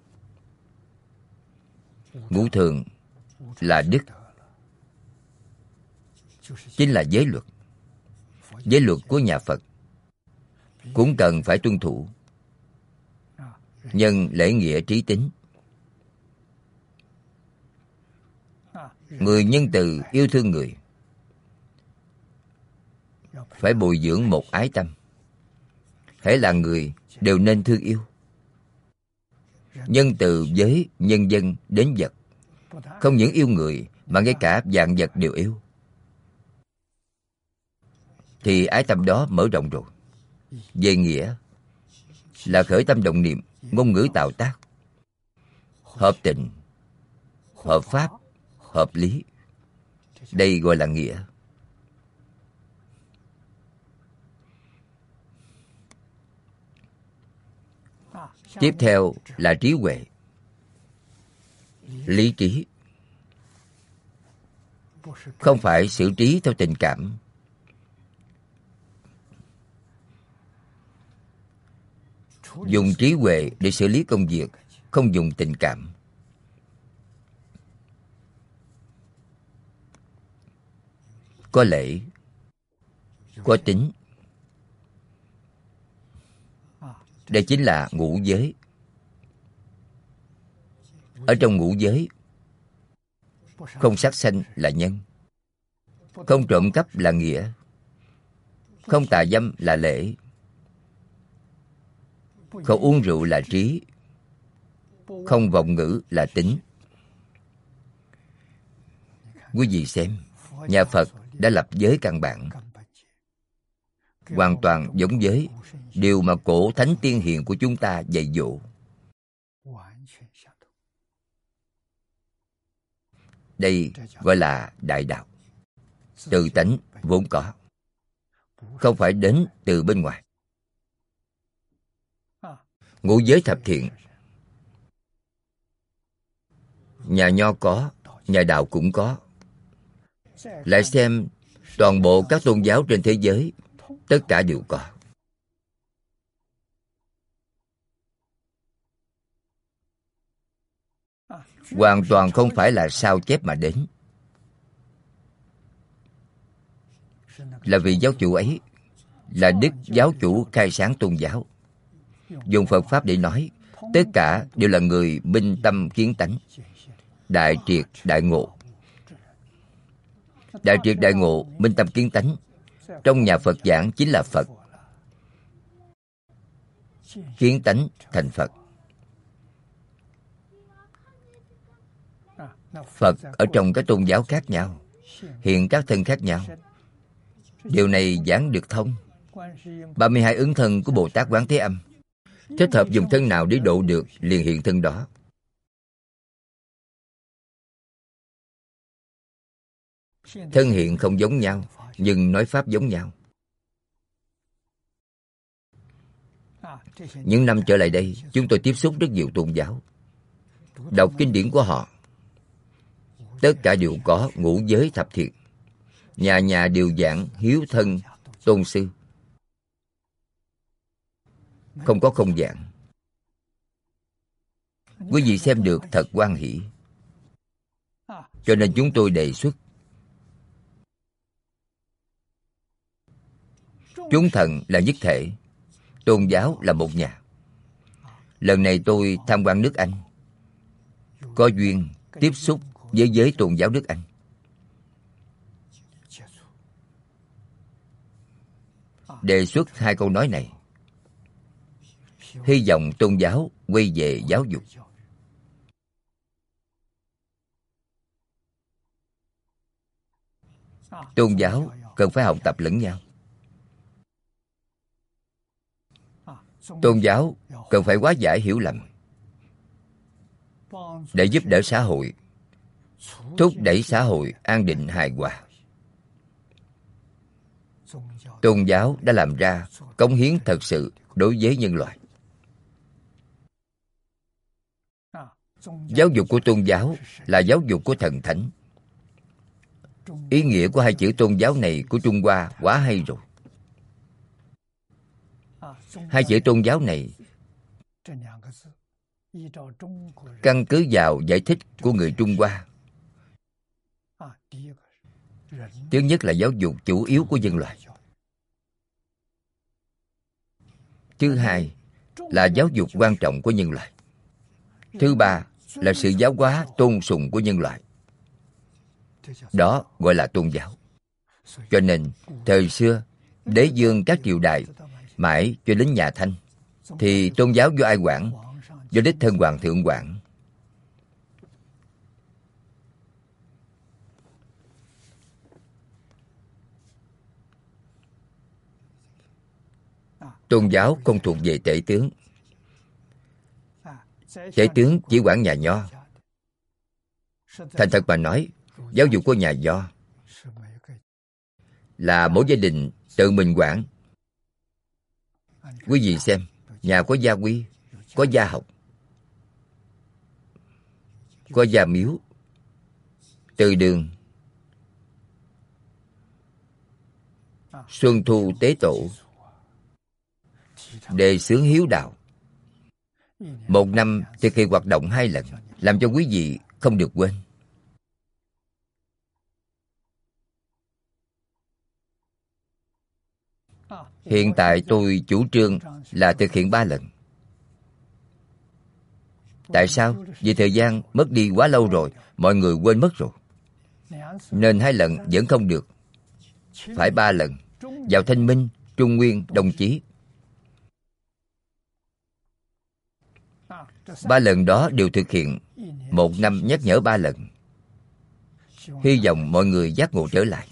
Ngũ thường là đức, chính là giới luật. Giới luật của nhà Phật cũng cần phải tuân thủ. Nhân, lễ, nghĩa, trí, tín. Người nhân từ, yêu thương người, phải bồi dưỡng một ái tâm. Hễ là người đều nên thương yêu. Nhân từ với nhân dân đến vật. Không những yêu người mà ngay cả vạn vật đều yêu. Thì ái tâm đó mở rộng rồi. Về nghĩa là khởi tâm động niệm, ngôn ngữ tạo tác, hợp tình, hợp pháp, hợp lý. Đây gọi là nghĩa. Tiếp theo là trí huệ, lý trí. Không phải xử trí theo tình cảm. Dùng trí huệ để xử lý công việc, không dùng tình cảm. có lễ, có tín. Đây chính là ngũ giới. Ở trong ngũ giới, không sát sanh là nhân, không trộm cắp là nghĩa, không tà dâm là lễ, không uống rượu là trí, không vọng ngữ là tín. Quý vị xem, nhà Phật đã lập giới căn bản, hoàn toàn giống giới điều mà cổ thánh tiên hiền của chúng ta dạy dỗ. Đây gọi là đại đạo, tự tánh vốn có, không phải đến từ bên ngoài. Ngũ giới thập thiện, nhà Nho có, nhà Đạo cũng có. Lại xem toàn bộ các tôn giáo trên thế giới, tất cả đều có. Hoàn toàn không phải là sao chép mà đến. Là vì giáo chủ ấy là đức giáo chủ khai sáng tôn giáo, dùng Phật Pháp để nói, tất cả đều là người minh tâm kiến tánh, đại triệt đại ngộ. Đại triệt đại ngộ, minh tâm kiến tánh, trong nhà Phật giảng chính là Phật. Kiến tánh thành Phật. Phật ở trong các tôn giáo khác nhau, hiện các thân khác nhau. Điều này giảng được thông. 32 ứng thân của Bồ Tát Quán Thế Âm, thích hợp dùng thân nào để độ được, liền hiện thân đó. Thân hiện không giống nhau, nhưng nói pháp giống nhau. Những năm trở lại đây, chúng tôi tiếp xúc rất nhiều tôn giáo, đọc kinh điển của họ. Tất cả đều có ngũ giới thập thiện, nhà nhà đều giảng hiếu thân tôn sư, không có không giảng. Quý vị xem được thật hoan hỷ. Cho nên chúng tôi đề xuất chúng thần là nhất thể, tôn giáo là một nhà. Lần này tôi tham quan nước Anh, có duyên tiếp xúc với giới tôn giáo nước Anh. Đề xuất 2 câu nói này. Hy vọng tôn giáo quay về giáo dục. Tôn giáo cần phải học tập lẫn nhau. Tôn giáo cần phải hóa giải hiểu lầm, để giúp đỡ xã hội, thúc đẩy xã hội an định hài hòa. Tôn giáo đã làm ra cống hiến thật sự đối với nhân loại. Giáo dục của tôn giáo là giáo dục của thần thánh. Ý nghĩa của 2 chữ tôn giáo này của Trung Hoa quá hay rồi. 2 chữ tôn giáo này căn cứ vào giải thích của người Trung Hoa. Thứ nhất là giáo dục chủ yếu của nhân loại. Thứ hai là giáo dục quan trọng của nhân loại. Thứ ba là sự giáo hóa tôn sùng của nhân loại. Đó gọi là tôn giáo. Cho nên thời xưa đế dương các triều đại mãi cho đến nhà Thanh thì tôn giáo do ai quản? Do đích thân hoàng thượng quản. Tôn giáo không thuộc về tể tướng. Tể tướng chỉ quản nhà Nho. Thành thật mà nói, giáo dục của nhà Nho là mỗi gia đình tự mình quản. Quý vị xem, nhà có gia quy, có gia học, có gia miếu, từ đường, xuân thu tế tổ, đề xướng hiếu đạo. Một năm thực hiện hoạt động 2 lần, làm cho quý vị không được quên. Hiện tại tôi chủ trương là thực hiện 3 lần. Tại sao? Vì thời gian mất đi quá lâu rồi, mọi người quên mất rồi. Nên 2 lần vẫn không được. Phải 3 lần. Vào Thanh Minh, Trung Nguyên, Đồng Chí. 3 lần đó đều thực hiện. 1 năm nhắc nhở 3 lần. Hy vọng mọi người giác ngộ trở lại.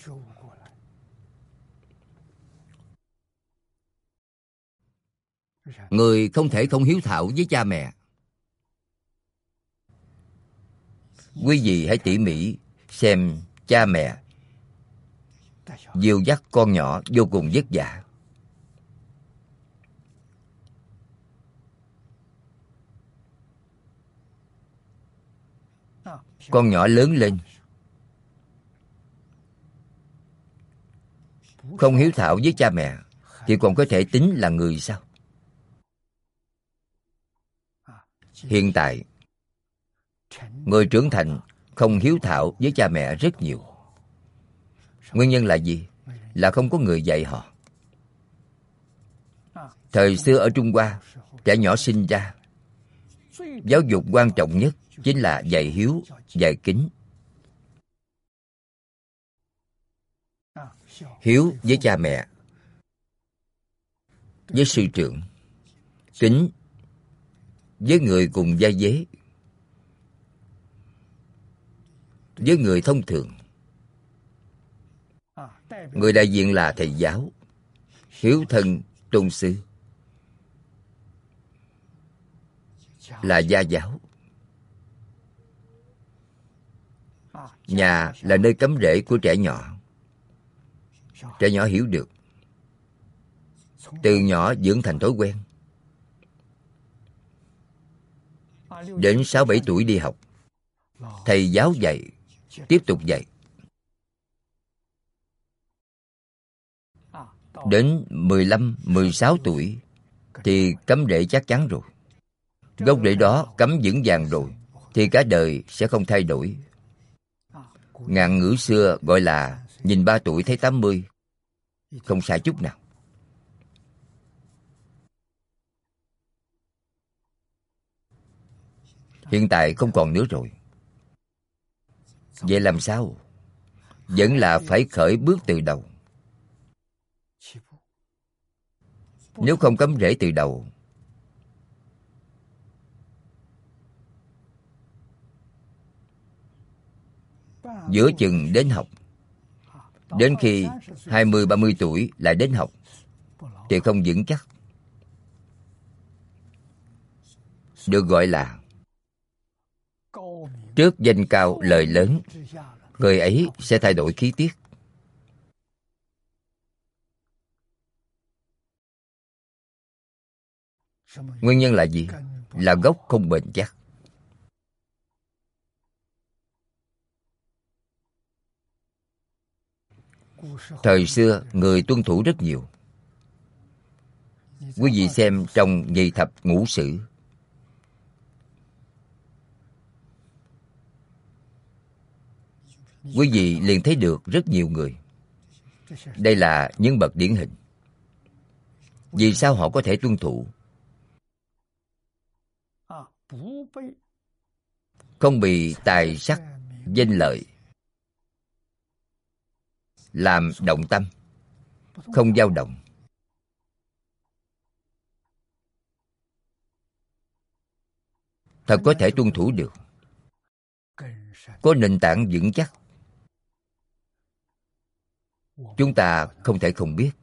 Người không thể không hiếu thảo với cha mẹ. Quý vị hãy tỉ mỉ xem cha mẹ dìu dắt con nhỏ vô cùng vất vả. Con nhỏ lớn lên, không hiếu thảo với cha mẹ thì còn có thể tính là người sao? Hiện tại, người trưởng thành không hiếu thảo với cha mẹ rất nhiều. Nguyên nhân là gì? Là không có người dạy họ. Thời xưa ở Trung Hoa, trẻ nhỏ sinh ra, giáo dục quan trọng nhất chính là dạy hiếu, dạy kính. Hiếu với cha mẹ, với sư trưởng. Kính với người cùng vai vế, với người thông thường. Người đại diện là thầy giáo, hiếu thân tôn sư, là gia giáo. Nhà là nơi cắm rễ của trẻ nhỏ. Trẻ nhỏ hiểu được, từ nhỏ dưỡng thành thói quen. Đến 6-7 tuổi đi học, thầy giáo dạy, tiếp tục dạy. Đến 15-16 tuổi thì cắm rễ chắc chắn rồi. Gốc rễ đó cắm vững vàng rồi thì cả đời sẽ không thay đổi. Ngạn ngữ xưa gọi là nhìn 3 tuổi thấy 80. Không sai chút nào. Hiện tại không còn nữa rồi. Vậy làm sao? Vẫn là phải khởi bước từ đầu. Nếu không cắm rễ từ đầu, giữa chừng đến học, đến khi 20-30 tuổi lại đến học thì không vững chắc. Được gọi là trước danh cao lời lớn, người ấy sẽ thay đổi khí tiết. Nguyên nhân là gì? Là gốc không bền chắc. Thời xưa người tuân thủ rất nhiều. Quý vị xem trong Nhị Thập Ngũ Sử, quý vị liền thấy được rất nhiều người. Đây là những bậc điển hình. Vì sao họ có thể tuân thủ? Không bị tài sắc, danh lợi làm động tâm, không dao động. Thật có thể tuân thủ được. Có nền tảng vững chắc. Chúng ta không thể không biết.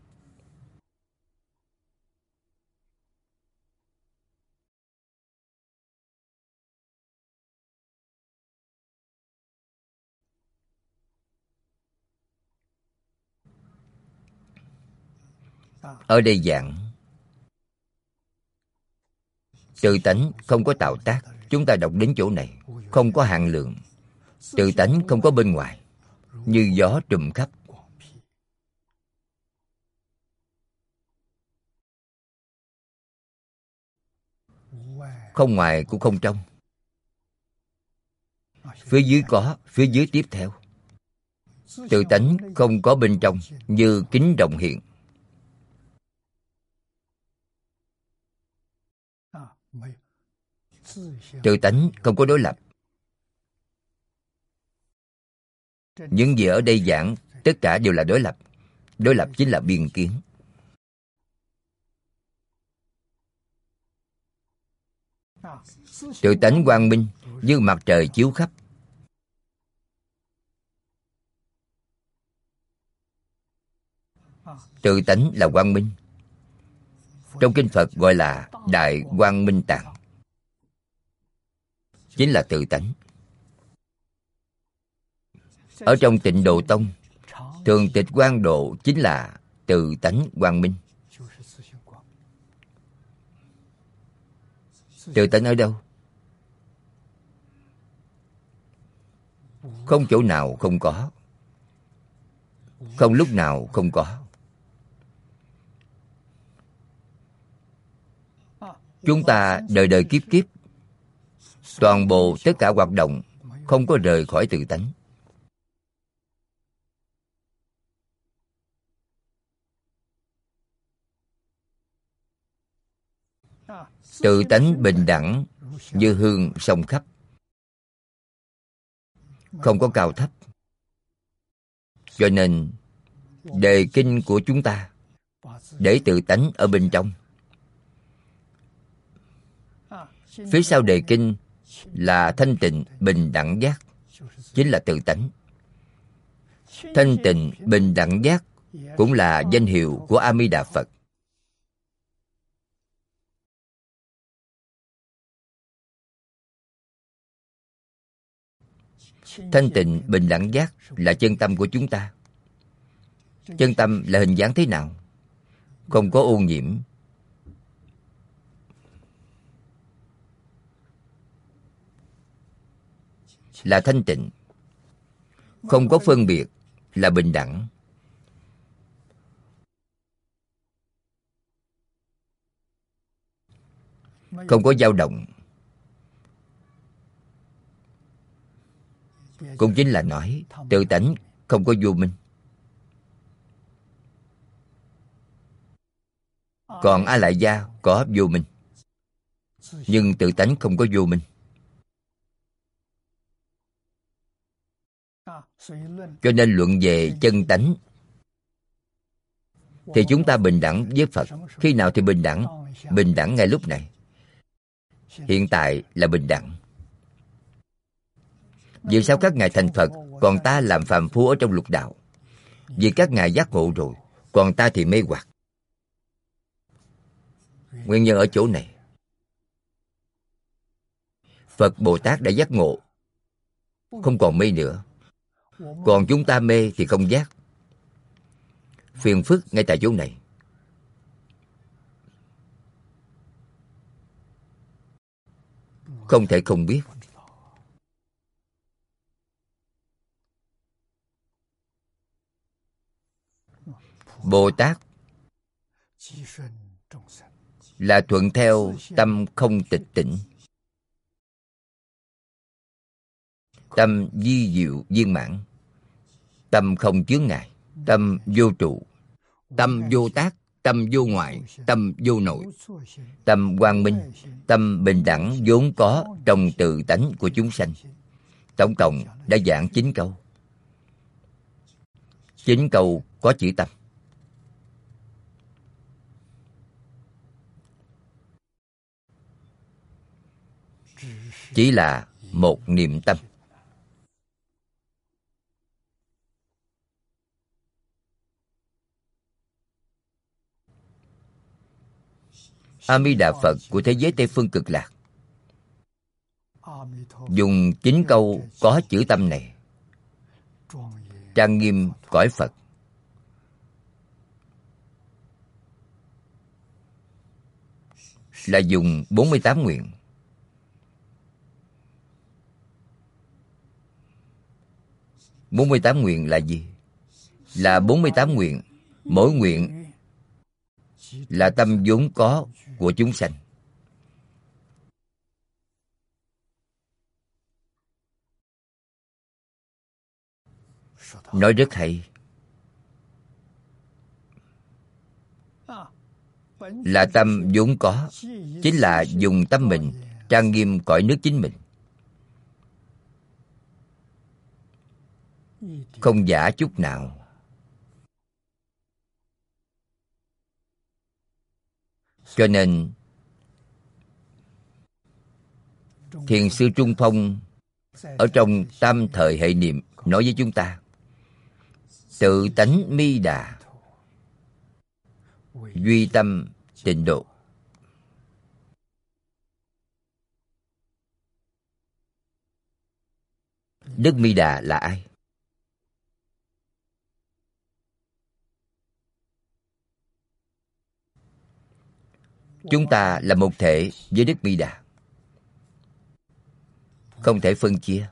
Ở đây giảng tự tánh không có tạo tác. Chúng ta đọc đến chỗ này, không có hạn lượng. Tự tánh không có bên ngoài, như gió trùm khắp. Không ngoài cũng không trong. Phía dưới có, phía dưới tiếp theo. Tự tánh không có bên trong, như kính rộng hiện. Tự tánh không có đối lập. Những gì ở đây giảng tất cả đều là đối lập. Đối lập chính là biên kiến. Tự tánh quang minh như mặt trời chiếu khắp. Tự tánh là quang minh. Trong kinh Phật gọi là Đại Quang Minh Tạng, chính là tự tánh. Ở trong Tịnh Độ Tông, Thường Tịch Quang Độ chính là tự tánh quang minh. Tự tánh ở đâu? Không chỗ nào không có, không lúc nào không có. Chúng ta đời đời kiếp kiếp, toàn bộ tất cả hoạt động không có rời khỏi tự tánh. Tự tánh bình đẳng như hương sông khắp, không có cao thấp. Cho nên đề kinh của chúng ta để tự tánh ở bên trong. Phía sau đề kinh là thanh tịnh bình đẳng giác, chính là tự tánh. Thanh tịnh bình đẳng giác cũng là danh hiệu của A Di Đà Phật. Thanh tịnh bình đẳng giác là chân tâm của chúng ta. Chân tâm là hình dáng thế nào? Không có ô nhiễm, là thanh tịnh. Không có phân biệt, là bình đẳng. Không có dao động. Cũng chính là nói tự tánh không có vô minh. Còn A Lại Gia có vô minh, nhưng tự tánh không có vô minh. Cho nên luận về chân tánh thì chúng ta bình đẳng với Phật. Khi nào thì bình đẳng? Bình đẳng ngay lúc này. Hiện tại là bình đẳng. Vì sao các ngài thành Phật, còn ta làm phàm phu ở trong lục đạo? Vì các ngài giác ngộ rồi, còn ta thì mê hoặc. Nguyên nhân ở chỗ này. Phật Bồ Tát đã giác ngộ, không còn mê nữa. Còn chúng ta mê thì không giác. Phiền phức ngay tại chỗ này. Không thể không biết. Bồ Tát là thuận theo tâm không tịch tỉnh, tâm vi diệu viên mãn, tâm không chướng ngại, tâm vô trụ, tâm vô tác, tâm vô ngoại, tâm vô nội, tâm quang minh, tâm bình đẳng vốn có trong tự tánh của chúng sanh. Tổng cộng đã giảng 9 câu. 9 câu có chữ tâm. Chỉ là một niệm tâm. A Di Đà Phật của thế giới Tây Phương Cực Lạc dùng 9 câu có chữ tâm này trang nghiêm cõi Phật. Là dùng 48 nguyện. Bốn mươi tám nguyện là gì? Là 48 nguyện. Mỗi nguyện là tâm vốn có của chúng sanh. Nói rất hay. là tâm vốn có, chính là dùng tâm mình trang nghiêm cõi nước chính mình, không giả chút nào. Cho nên Thiền sư Trung Phong ở trong Tam Thời Hệ Niệm nói với chúng ta: tự tánh mi đà, duy tâm tịnh độ. Đức Mi Đà là ai? Chúng ta là một thể với Đức Mi Đà, không thể phân chia.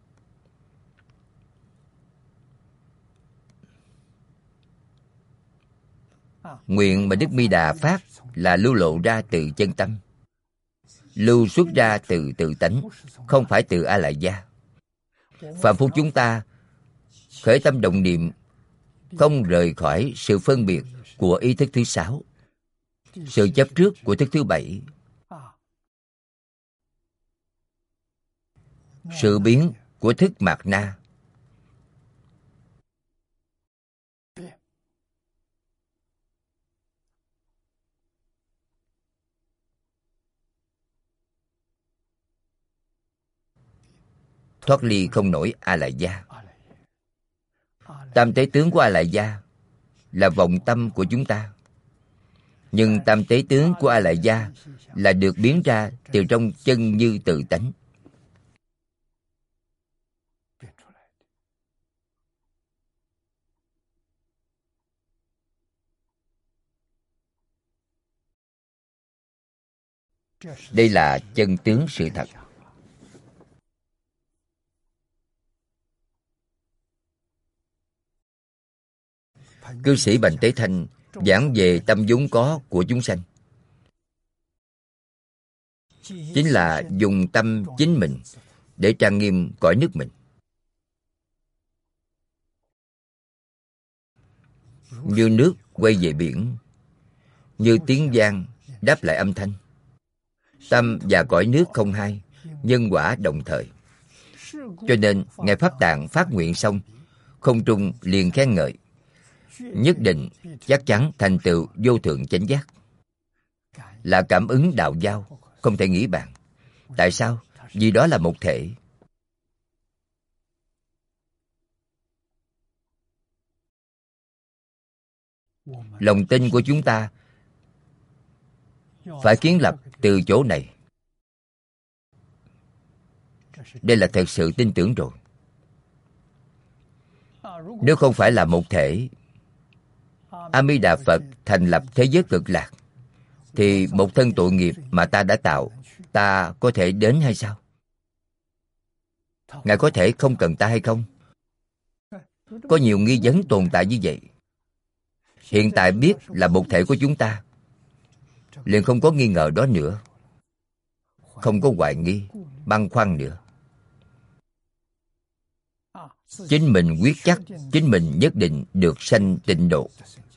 Nguyện mà Đức Mi Đà phát là lưu lộ ra từ chân tâm, lưu xuất ra từ tự tánh, không phải từ A Lại Gia. Phàm phu chúng ta khởi tâm động niệm không rời khỏi sự phân biệt của ý thức thứ 6, sự chấp trước của thức thứ 7, sự biến của thức mạt na. Thoát ly không nổi A Lại Gia. Tam tế tướng của A Lại Gia là vọng tâm của chúng ta, nhưng tam tế tướng của A Lại Gia là được biến ra từ trong chân như tự tánh. Đây là chân tướng sự thật. Cư sĩ Bành Tế Thanh giảng về tâm vốn có của chúng sanh, chính là dùng tâm chính mình để trang nghiêm cõi nước mình. Như nước quay về biển, như tiếng vang đáp lại âm thanh. Tâm và cõi nước không hai, nhân quả đồng thời. Cho nên Ngài Pháp Tạng phát nguyện xong, không trung liền khen ngợi: nhất định chắc chắn thành tựu vô thượng chánh giác. Là cảm ứng đạo giao, không thể nghĩ bàn. Tại sao? Vì đó là một thể. Lòng tin của chúng ta phải kiến lập từ chỗ này. Đây là thật sự tin tưởng rồi. Nếu không phải là một thể, A Di Đà Phật thành lập thế giới cực lạc, thì một thân tội nghiệp mà ta đã tạo, ta có thể đến hay sao? Ngài có thể không cần ta hay không? Có nhiều nghi vấn tồn tại như vậy. Hiện tại biết là một thể của chúng ta, liền không có nghi ngờ đó nữa, không có hoài nghi, băn khoăn nữa. Chính mình quyết chắc, chính mình nhất định được sanh tịnh độ.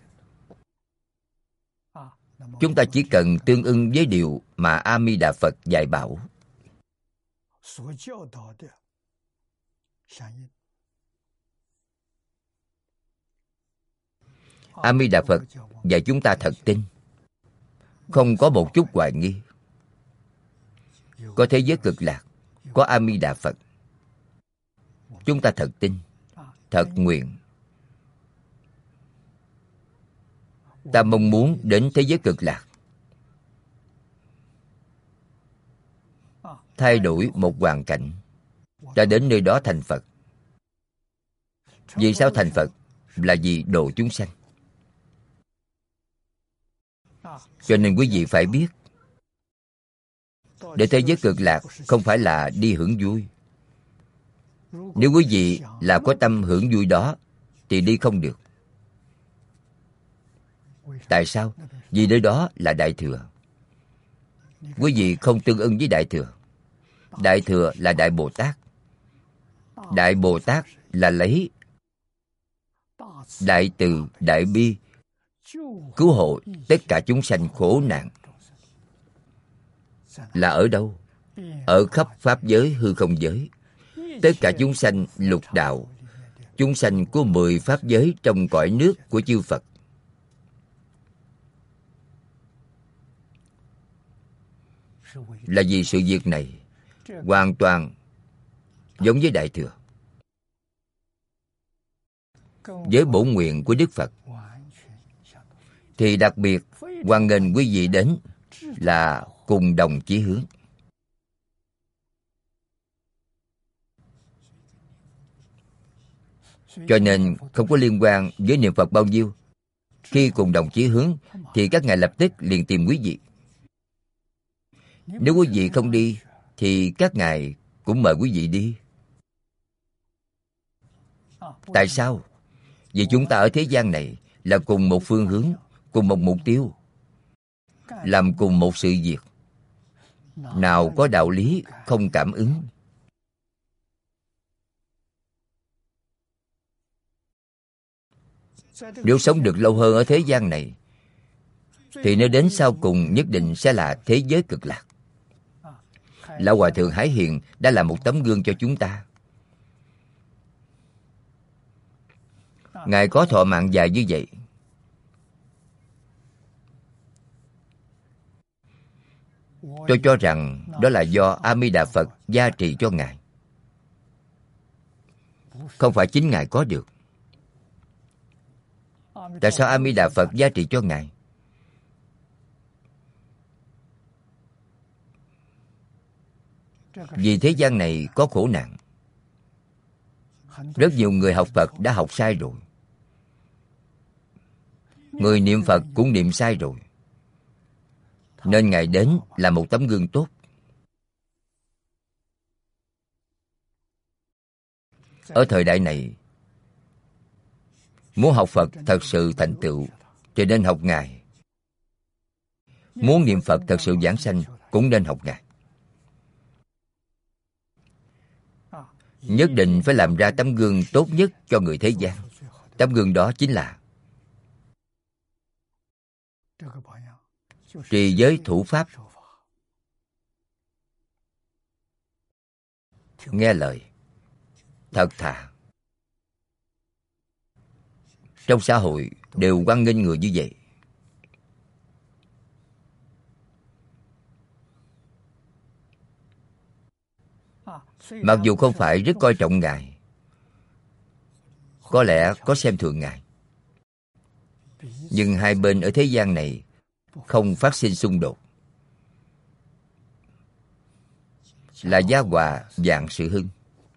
Chúng ta chỉ cần tương ưng với điều mà A Di Đà Phật dạy bảo. A Di Đà Phật dạy chúng ta thật tin, không có một chút hoài nghi. Có thế giới cực lạc, có A Di Đà Phật. Chúng ta thật tin, thật nguyện. Ta mong muốn đến thế giới cực lạc, thay đổi một hoàn cảnh, ta đến nơi đó thành Phật. Vì sao thành Phật? Là vì độ chúng sanh. Cho nên quý vị phải biết, để thế giới cực lạc không phải là đi hưởng vui. Nếu quý vị là có tâm hưởng vui đó, thì đi không được. Tại sao? Vì nơi đó là Đại Thừa. Quý vị không tương ưng với Đại Thừa. Đại Thừa là Đại Bồ Tát. Đại Bồ Tát là lấy Đại Từ, Đại Bi cứu hộ tất cả chúng sanh khổ nạn. Là ở đâu? Ở khắp pháp giới, hư không giới. Tất cả chúng sanh lục đạo, chúng sanh của 10 pháp giới trong cõi nước của chư Phật. Là vì sự việc này hoàn toàn giống với Đại Thừa, với bổn nguyện của Đức Phật. Thì đặc biệt hoan nghênh quý vị đến là cùng đồng chí hướng. Cho nên không có liên quan với niệm Phật bao nhiêu. Khi cùng đồng chí hướng thì các ngài lập tức liền tìm quý vị. Nếu quý vị không đi thì các ngài cũng mời quý vị đi. Tại sao? Vì chúng ta ở thế gian này là cùng một phương hướng, cùng một mục tiêu, làm cùng một sự việc. Nào có đạo lý không cảm ứng. Nếu sống được lâu hơn ở thế gian này thì nơi đến sau cùng nhất định sẽ là thế giới cực lạc. Lão Hòa Thượng Hải Hiền đã là một tấm gương cho chúng ta. Ngài có thọ mạng dài như vậy. Tôi cho rằng đó là do A Di Đà Phật gia trì cho Ngài, không phải chính Ngài có được. Tại sao A Di Đà Phật gia trì cho Ngài? Vì thế gian này có khổ nạn. Rất nhiều người học Phật đã học sai rồi. Người niệm Phật cũng niệm sai rồi. Nên Ngài đến là một tấm gương tốt. Ở thời đại này, muốn học Phật thật sự thành tựu thì nên học Ngài. Muốn niệm Phật thật sự giảng sanh cũng nên học Ngài. Nhất định phải làm ra tấm gương tốt nhất cho người thế gian. Tấm gương đó chính là trì giới thủ pháp, nghe lời, thật thà. Trong xã hội đều hoan nghênh người như vậy. Mặc dù không phải rất coi trọng Ngài, có lẽ có xem thường Ngài, nhưng hai bên ở thế gian này không phát sinh xung đột, là gia hòa vạn sự hưng.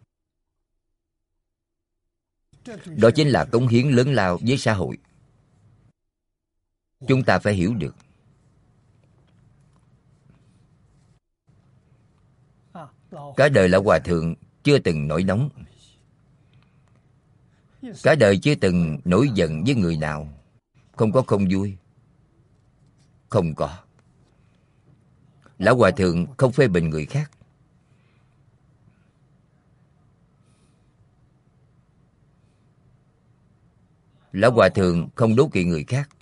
Đó chính là cống hiến lớn lao với xã hội. Chúng ta phải hiểu được. Cả đời Lão Hòa Thượng chưa từng nổi nóng. Cả đời chưa từng nổi giận với người nào. Không có không vui. Không có. Lão Hòa Thượng không phê bình người khác. Lão Hòa Thượng không đố kỵ người khác.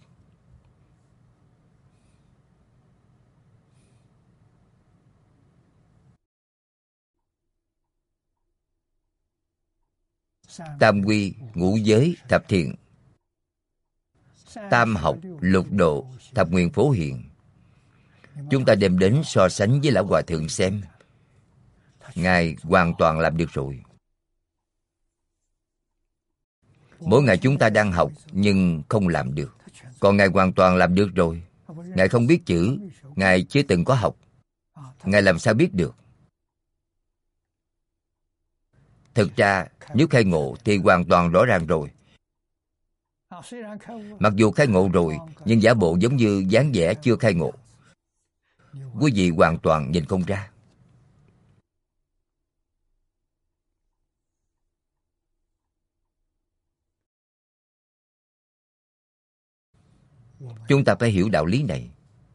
Tam quy, ngũ giới, thập thiện, tam học, lục độ, thập nguyện phổ hiện. Chúng ta đem đến so sánh với Lão Hòa Thượng xem. Ngài hoàn toàn làm được rồi. Mỗi ngày chúng ta đang học nhưng không làm được. Còn Ngài hoàn toàn làm được rồi. Ngài không biết chữ, Ngài chưa từng có học. Ngài làm sao biết được? Thực ra, nếu khai ngộ thì hoàn toàn rõ ràng rồi. Mặc dù khai ngộ rồi, nhưng giả bộ giống như dáng vẻ chưa khai ngộ. Quý vị hoàn toàn nhìn không ra. Chúng ta phải hiểu đạo lý này.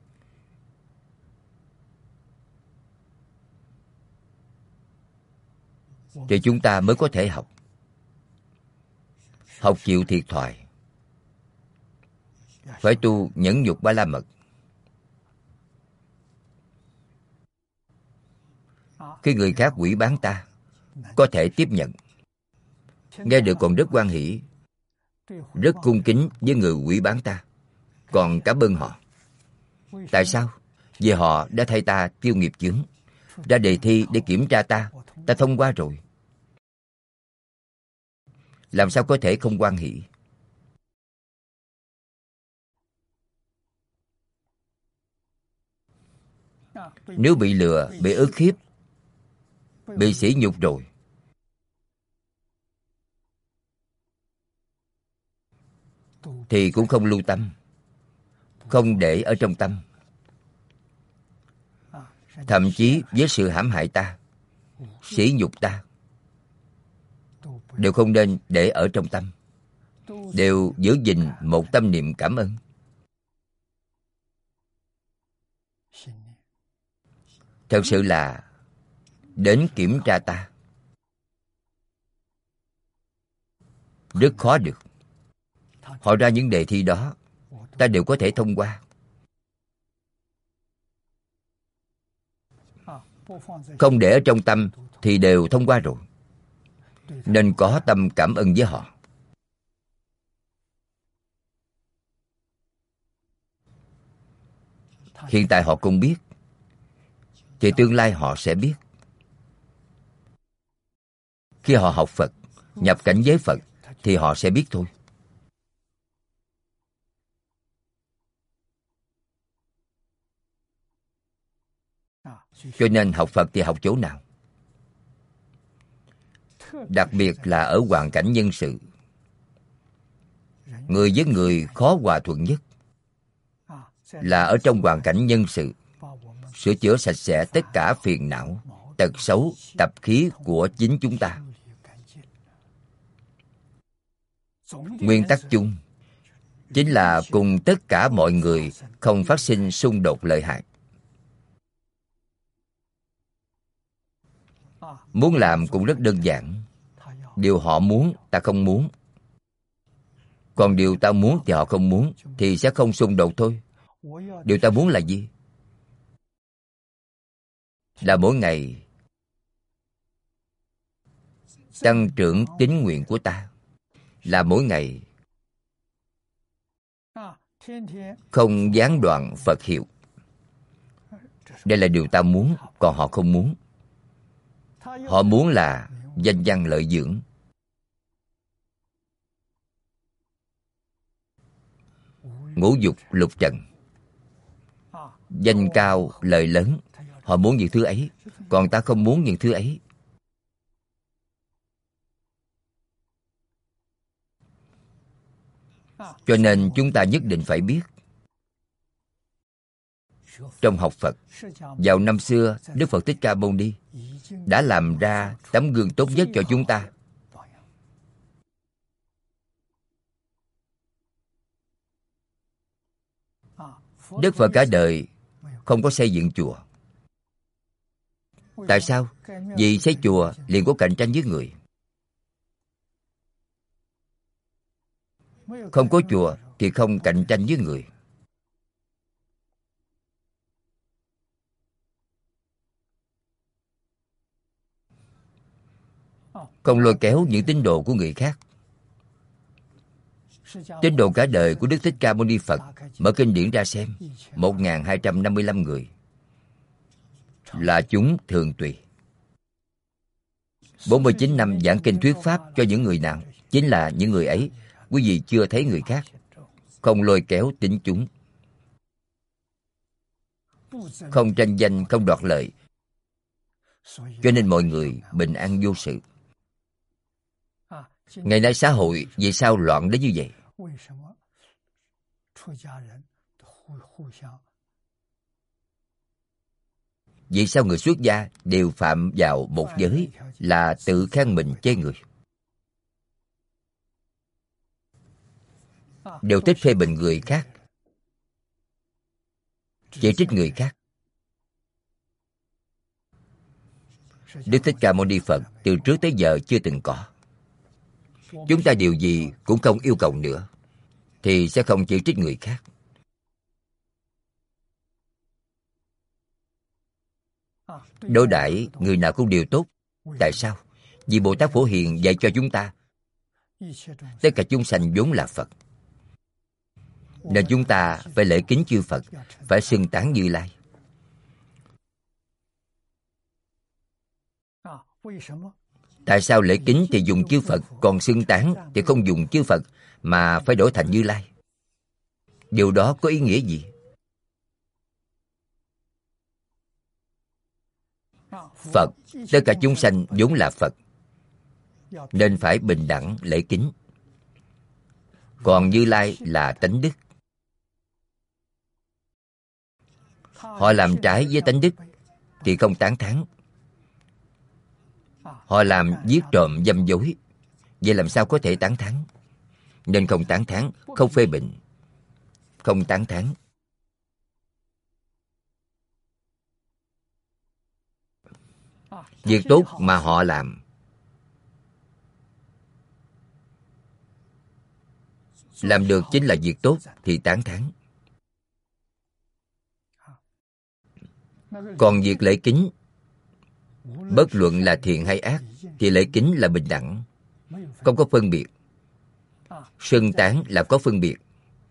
Thì chúng ta mới có thể học. Học chịu thiệt thòi. phải tu nhẫn nhục ba la mật. Khi người khác quỷ báng ta, có thể tiếp nhận, nghe được còn rất hoan hỷ, rất cung kính với người quỷ báng ta, còn cảm ơn họ. Tại sao? Vì họ đã thay ta tiêu nghiệp chướng, ra đề thi để kiểm tra ta thông qua rồi. Làm sao có thể không hoan hỷ? Nếu bị lừa, bị ức hiếp, bị sỉ nhục rồi, thì cũng không lưu tâm, không để ở trong tâm. Thậm chí với sự hãm hại ta, sỉ nhục ta, đều không nên để ở trong tâm, đều giữ gìn một tâm niệm cảm ơn. Thật sự là đến kiểm tra ta rất khó được. Họ ra những đề thi đó, ta đều có thể thông qua. Không để ở trong tâm thì đều thông qua rồi. Nên có tâm cảm ơn với họ. Hiện tại họ không biết, thì tương lai họ sẽ biết. Khi họ học Phật, nhập cảnh giới Phật, thì họ sẽ biết thôi. Cho nên học Phật thì học chỗ nào? Đặc biệt là ở hoàn cảnh nhân sự. Người với người khó hòa thuận nhất là ở trong hoàn cảnh nhân sự. Sửa chữa sạch sẽ tất cả phiền não, tật xấu, tập khí của chính chúng ta. Nguyên tắc chung chính là cùng tất cả mọi người không phát sinh xung đột lợi hại. Muốn làm cũng rất đơn giản. Điều họ muốn, ta không muốn. Còn điều ta muốn thì họ không muốn, thì sẽ không xung đột thôi. Điều ta muốn là gì? Là mỗi ngày tăng trưởng tín nguyện của ta. Là mỗi ngày không gián đoạn Phật hiệu. Đây là điều ta muốn, còn họ không muốn. Họ muốn là danh văn lợi dưỡng. Ngũ dục lục trần, danh cao lợi lớn. Họ muốn những thứ ấy, còn ta không muốn những thứ ấy. Cho nên chúng ta nhất định phải biết, trong học Phật, vào năm xưa Đức Phật Thích Ca Mâu Ni đã làm ra tấm gương tốt nhất cho chúng ta. Đức Phật cả đời không có xây dựng chùa. Tại sao? Vì xây chùa liền có cạnh tranh với người. Không có chùa thì không cạnh tranh với người. Không lôi kéo những tín đồ của người khác. Tín đồ cả đời của Đức Thích Ca Mâu Ni Phật, mở kinh điển ra xem, 1255 người là chúng thường tùy. 49 năm giảng kinh thuyết pháp cho những người nào? Chính là những người ấy. Quý vị chưa thấy người khác, không lôi kéo tín chúng, không tranh danh, không đoạt lợi, cho nên mọi người bình an vô sự. Ngày nay xã hội vì sao loạn đến như vậy? Vì sao người xuất gia đều phạm vào một giới là tự khen mình chê người? Đều thích phê bình người khác, chỉ trích người khác. Đức Thích Ca Mâu Ni Phật từ trước tới giờ chưa từng có. Chúng ta điều gì cũng không yêu cầu nữa. thì sẽ không chỉ trích người khác. Đối đãi người nào cũng đều tốt. Tại sao? Vì Bồ Tát Phổ Hiền dạy cho chúng ta tất cả chúng sanh vốn là Phật, nên chúng ta phải lễ kính chư Phật, phải xưng tán Như Lai. Tại sao lễ kính thì dùng chư Phật, còn xưng tán thì không dùng chư Phật mà phải đổi thành Như Lai? Điều đó có ý nghĩa gì? Phật, tất cả chúng sanh vốn là Phật, nên phải bình đẳng lễ kính. Còn Như Lai là tánh đức. Họ làm trái với tánh đức thì không tán thán. Họ làm giết trộm dâm dối, vậy làm sao có thể tán thán? Nên không tán thán, không phê bình, không tán thán. Việc tốt mà họ làm được chính là việc tốt thì tán thán. Còn việc lễ kính, bất luận là thiện hay ác, thì lễ kính là bình đẳng, không có phân biệt. Xưng tán là có phân biệt.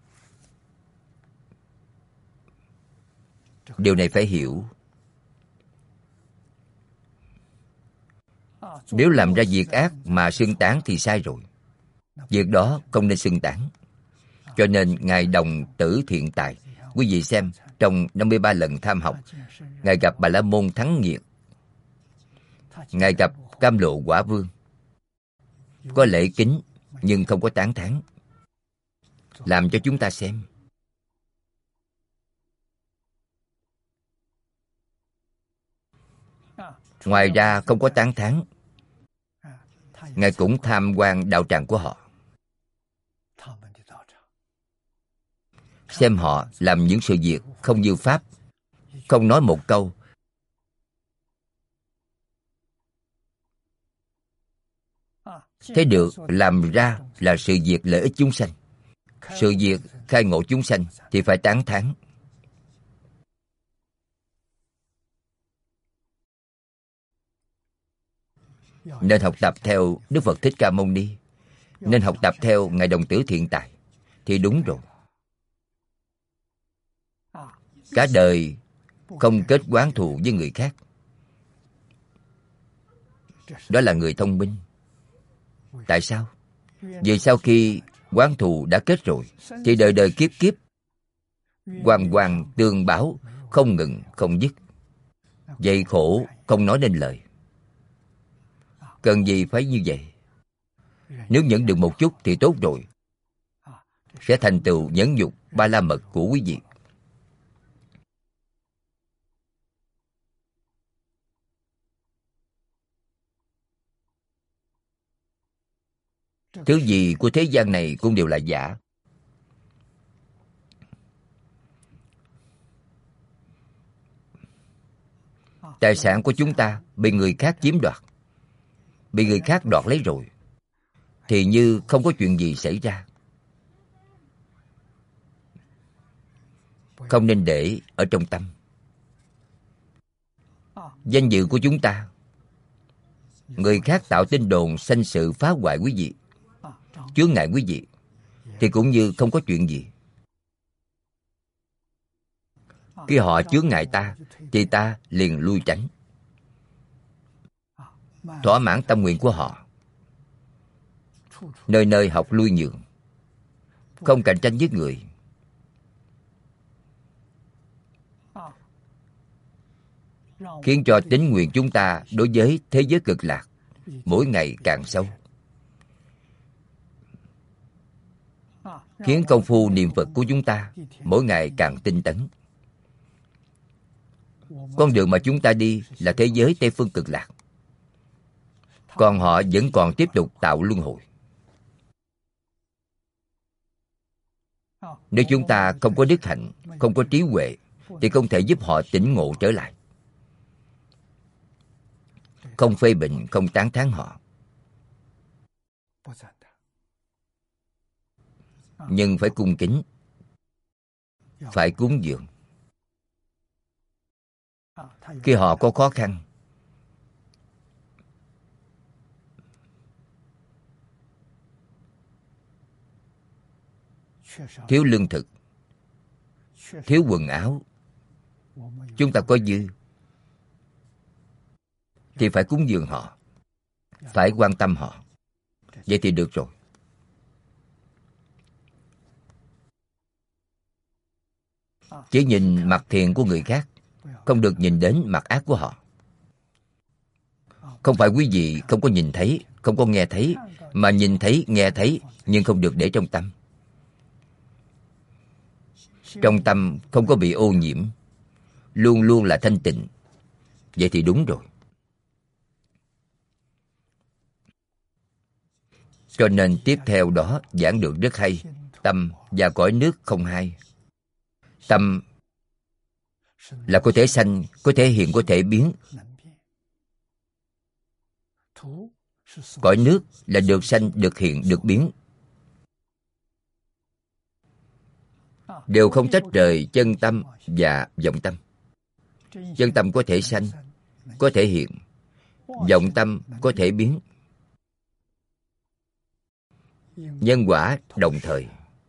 Điều này phải hiểu. Nếu làm ra việc ác mà xưng tán thì sai rồi. Việc đó không nên xưng tán. Cho nên Ngài Đồng Tử Thiện Tài, quý vị xem, trong 53 lần tham học, Ngài gặp Bà La Môn Thắng Nghiệt, Ngài gặp Cam Lộ Quả Vương, có lễ kính nhưng không có tán thán. Làm cho chúng ta xem. Ngoài ra không có tán thán, Ngài cũng tham quan đạo tràng của họ, xem họ làm những sự việc không như pháp, không nói một câu. Thấy được làm ra là sự việc lợi ích chúng sanh, sự việc khai ngộ chúng sanh thì phải tán thán. Nên học tập theo Đức Phật Thích Ca Mâu Ni, nên học tập theo Ngài Đồng Tử Thiện Tài thì đúng rồi. Cả đời không kết oán thù với người khác, đó là người thông minh. Tại sao? Vì sau khi oán thù đã kết rồi thì đời đời kiếp kiếp hoàn hoàn tương báo, không ngừng không dứt. Vậy khổ không nói nên lời. Cần gì phải như vậy? Nếu nhẫn được một chút thì tốt rồi, sẽ thành tựu nhẫn nhục ba la mật của quý vị. Thứ gì của thế gian này cũng đều là giả. Tài sản của chúng ta bị người khác chiếm đoạt, bị người khác đoạt lấy rồi, thì như không có chuyện gì xảy ra. Không nên để ở trong tâm. Danh dự của chúng ta, người khác tạo tin đồn sanh sự phá hoại quý vị, chướng ngại quý vị, thì cũng như không có chuyện gì. Khi họ chướng ngại ta thì ta liền lui tránh, thỏa mãn tâm nguyện của họ, nơi nơi học lui nhường, không cạnh tranh với người. Khiến cho tín nguyện chúng ta đối với thế giới cực lạc mỗi ngày càng sâu, khiến công phu niệm Phật của chúng ta mỗi ngày càng tinh tấn. Con đường mà chúng ta đi là thế giới Tây Phương Cực Lạc, còn họ vẫn còn tiếp tục tạo luân hồi. Nếu chúng ta không có đức hạnh, không có trí huệ, thì không thể giúp họ tỉnh ngộ trở lại. Không phê bình, không tán thán họ. nhưng phải cung kính, phải cúng dường. Khi họ có khó khăn, thiếu lương thực, thiếu quần áo, chúng ta có dư thì phải cúng dường họ, phải quan tâm họ. Vậy thì được rồi. Chỉ nhìn mặt thiện của người khác, không được nhìn đến mặt ác của họ. Không phải quý vị không có nhìn thấy, không có nghe thấy, mà nhìn thấy, nghe thấy, nhưng không được để trong tâm. Trong tâm không có bị ô nhiễm, luôn luôn là thanh tịnh. Vậy thì đúng rồi. Cho nên tiếp theo đó giảng được rất hay. Tâm và cõi nước không hai. Tâm là có thể sanh, có thể hiện, có thể biến. Cõi nước là được sanh, được hiện, được biến. Đều không tách rời chân tâm và vọng tâm. Chân tâm có thể sanh, có thể hiện. Vọng tâm có thể biến. Nhân quả đồng thời.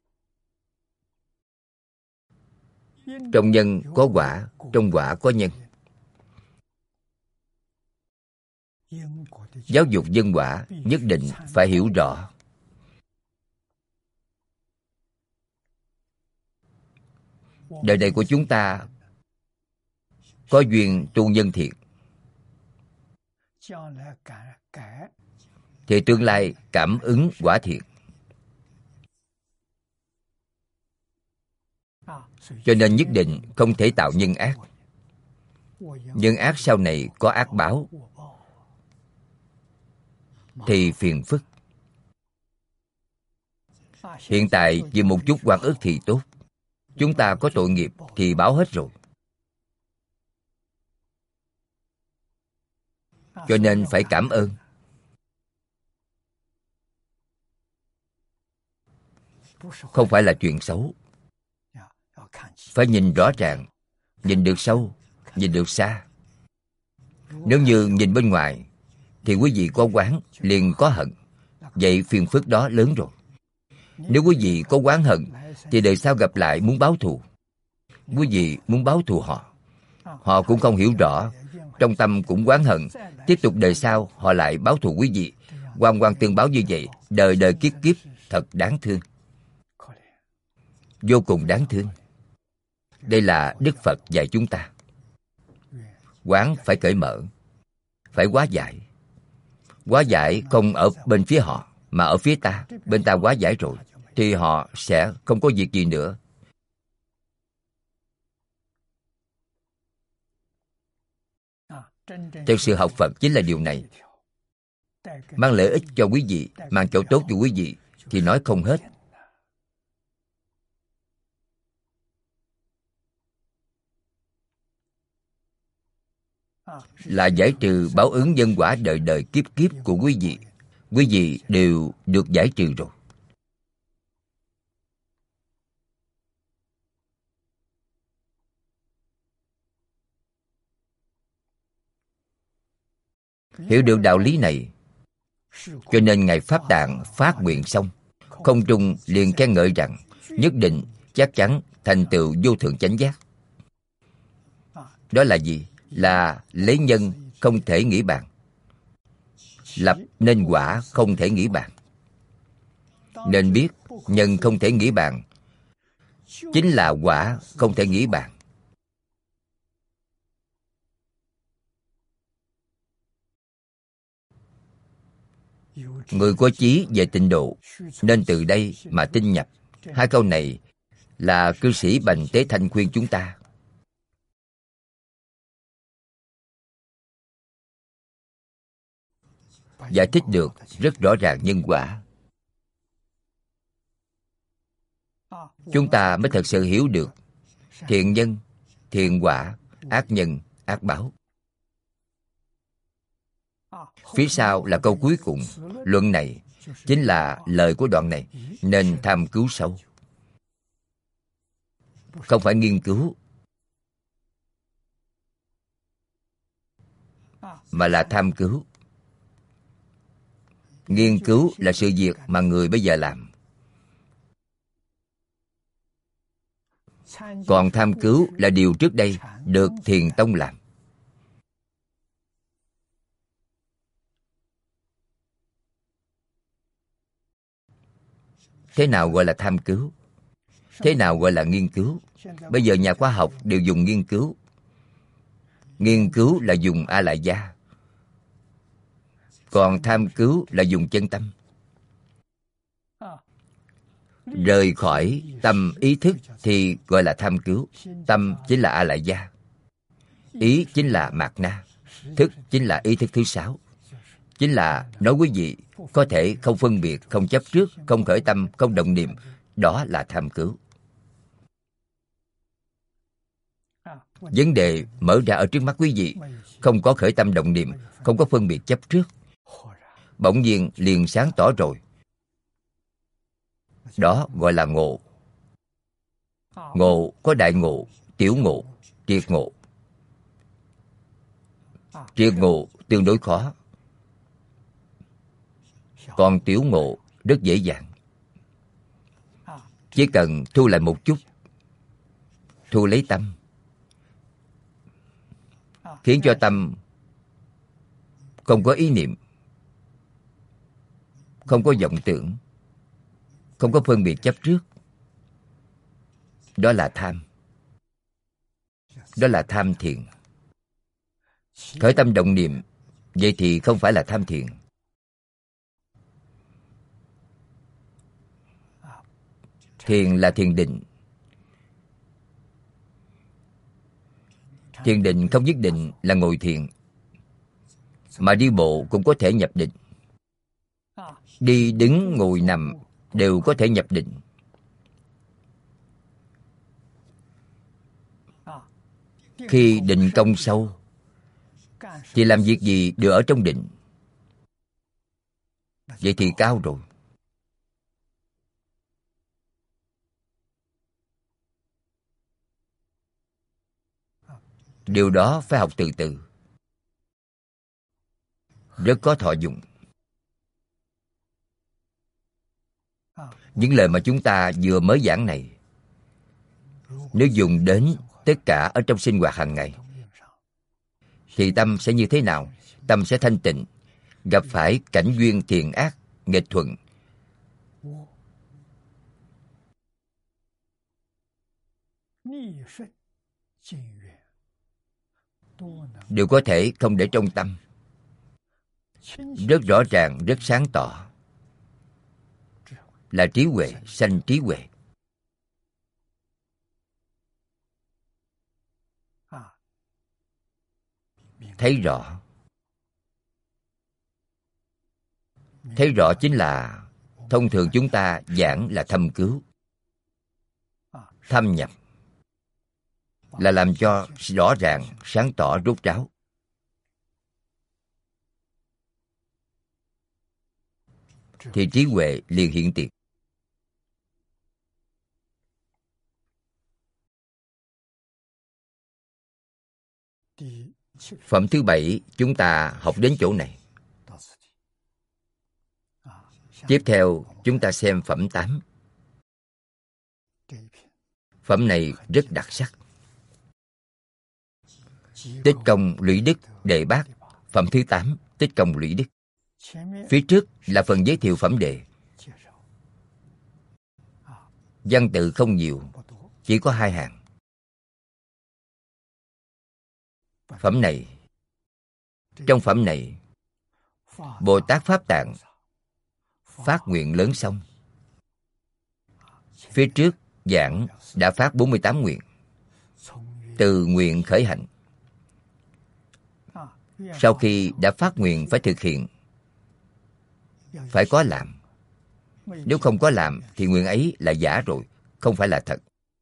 Trong nhân có quả, trong quả có nhân. Giáo dục nhân quả nhất định phải hiểu rõ. Đời này của chúng ta có duyên tu nhân thiện, thì tương lai cảm ứng quả thiện. Cho nên nhất định không thể tạo nhân ác. Nhân ác sau này có ác báo thì phiền phức. Hiện tại vì một chút oan ức thì tốt. Chúng ta có tội nghiệp thì báo hết rồi. Cho nên phải cảm ơn. Không phải là chuyện xấu. Phải nhìn rõ ràng, nhìn được sâu, nhìn được xa. Nếu như nhìn bên ngoài thì quý vị có oán liền có hận. Vậy phiền phức đó lớn rồi. Nếu quý vị có oán hận thì đời sau gặp lại muốn báo thù. Quý vị muốn báo thù họ, họ cũng không hiểu rõ, trong tâm cũng oán hận. Tiếp tục đời sau họ lại báo thù quý vị. Oan oan tương báo như vậy, đời đời kiếp kiếp, thật đáng thương. Vô cùng đáng thương. Đây là Đức Phật dạy chúng ta. Oán phải cởi mở, phải hóa giải. Hóa giải không ở bên phía họ, mà ở phía ta. Bên ta hóa giải rồi thì họ sẽ không có việc gì nữa. Thực sự học Phật chính là điều này. Mang lợi ích cho quý vị, mang chỗ tốt cho quý vị thì nói không hết. Là giải trừ báo ứng nhân quả đời đời kiếp kiếp của quý vị. Quý vị đều được giải trừ rồi. Hiểu được đạo lý này, cho nên Ngài Pháp Tạng phát nguyện xong, không trung liền khen ngợi rằng nhất định chắc chắn thành tựu vô thượng chánh giác. Đó là gì? Là lấy nhân không thể nghĩ bàn, lập nên quả không thể nghĩ bàn. Nên biết nhân không thể nghĩ bàn chính là quả không thể nghĩ bàn. Người có chí về tịnh độ nên từ đây mà tinh nhập. Hai câu này là cư sĩ Bành Tế Thanh khuyên chúng ta. Giải thích được rất rõ ràng nhân quả. Chúng ta mới thật sự hiểu được thiện nhân, thiện quả, ác nhân, ác báo. Phía sau là câu cuối cùng. Luận này chính là lời của đoạn này. Nên tham cứu sâu, không phải nghiên cứu, mà là tham cứu. Nghiên cứu là sự việc mà người bây giờ làm, còn tham cứu là điều trước đây được Thiền Tông làm. Thế nào gọi là tham cứu? Thế nào gọi là nghiên cứu? Bây giờ nhà khoa học đều dùng nghiên cứu. Nghiên cứu là dùng A Lại Gia, còn tham cứu là dùng chân tâm. Rời khỏi tâm ý thức thì gọi là tham cứu. Tâm chính là A Lại Gia, ý chính là Mạt Na, thức chính là ý thức thứ 6. Chính là nói quý vị có thể không phân biệt, không chấp trước, không khởi tâm, không động niệm. Đó là tham cứu. Vấn đề mở ra ở trước mắt quý vị, không có khởi tâm động niệm, không có phân biệt chấp trước, bỗng nhiên liền sáng tỏ rồi. Đó gọi là ngộ. Ngộ có đại ngộ, tiểu ngộ, triệt ngộ. Triệt ngộ tương đối khó, còn tiểu ngộ rất dễ dàng. Chỉ cần thu lại một chút, thu lấy tâm, khiến cho tâm không có ý niệm, không có vọng tưởng, không có phân biệt chấp trước. Đó là tham. Đó là tham thiền. Khởi tâm động niệm, vậy thì không phải là tham thiền. Thiền là thiền định. Thiền định không nhất định là ngồi thiền, mà đi bộ cũng có thể nhập định. Đi đứng ngồi nằm đều có thể nhập định. Khi định công sâu thì làm việc gì đều ở trong định. Vậy thì cao rồi. Điều đó phải học từ từ, rất có thọ dụng. Những lời mà chúng ta vừa mới giảng này, nếu dùng đến tất cả ở trong sinh hoạt hàng ngày, thì tâm sẽ như thế nào? Tâm sẽ thanh tịnh. Gặp phải cảnh duyên thiện ác, nghịch thuận, đều có thể không để trong tâm. Rất rõ ràng, rất sáng tỏ. Là trí huệ, sanh trí huệ. Thấy rõ. Thấy rõ chính là thông thường chúng ta giảng là thâm cứu. Thâm nhập là làm cho rõ ràng, sáng tỏ, rốt ráo. Thì trí huệ liền hiện tiền. Phẩm thứ 7 chúng ta học đến chỗ này. Tiếp theo chúng ta xem phẩm 8. Phẩm này rất đặc sắc. Tích công lũy đức đệ bát. Phẩm thứ 8, tích công lũy đức. Phía trước là phần giới thiệu phẩm đề. Văn tự không nhiều, chỉ có 2 hàng. Phẩm này, trong phẩm này, Bồ Tát Pháp Tạng phát nguyện lớn xong. Phía trước giảng đã phát 48 nguyện. Từ nguyện khởi hành. Sau khi đã phát nguyện phải thực hiện, phải có làm. Nếu không có làm thì nguyện ấy là giả rồi, không phải là thật.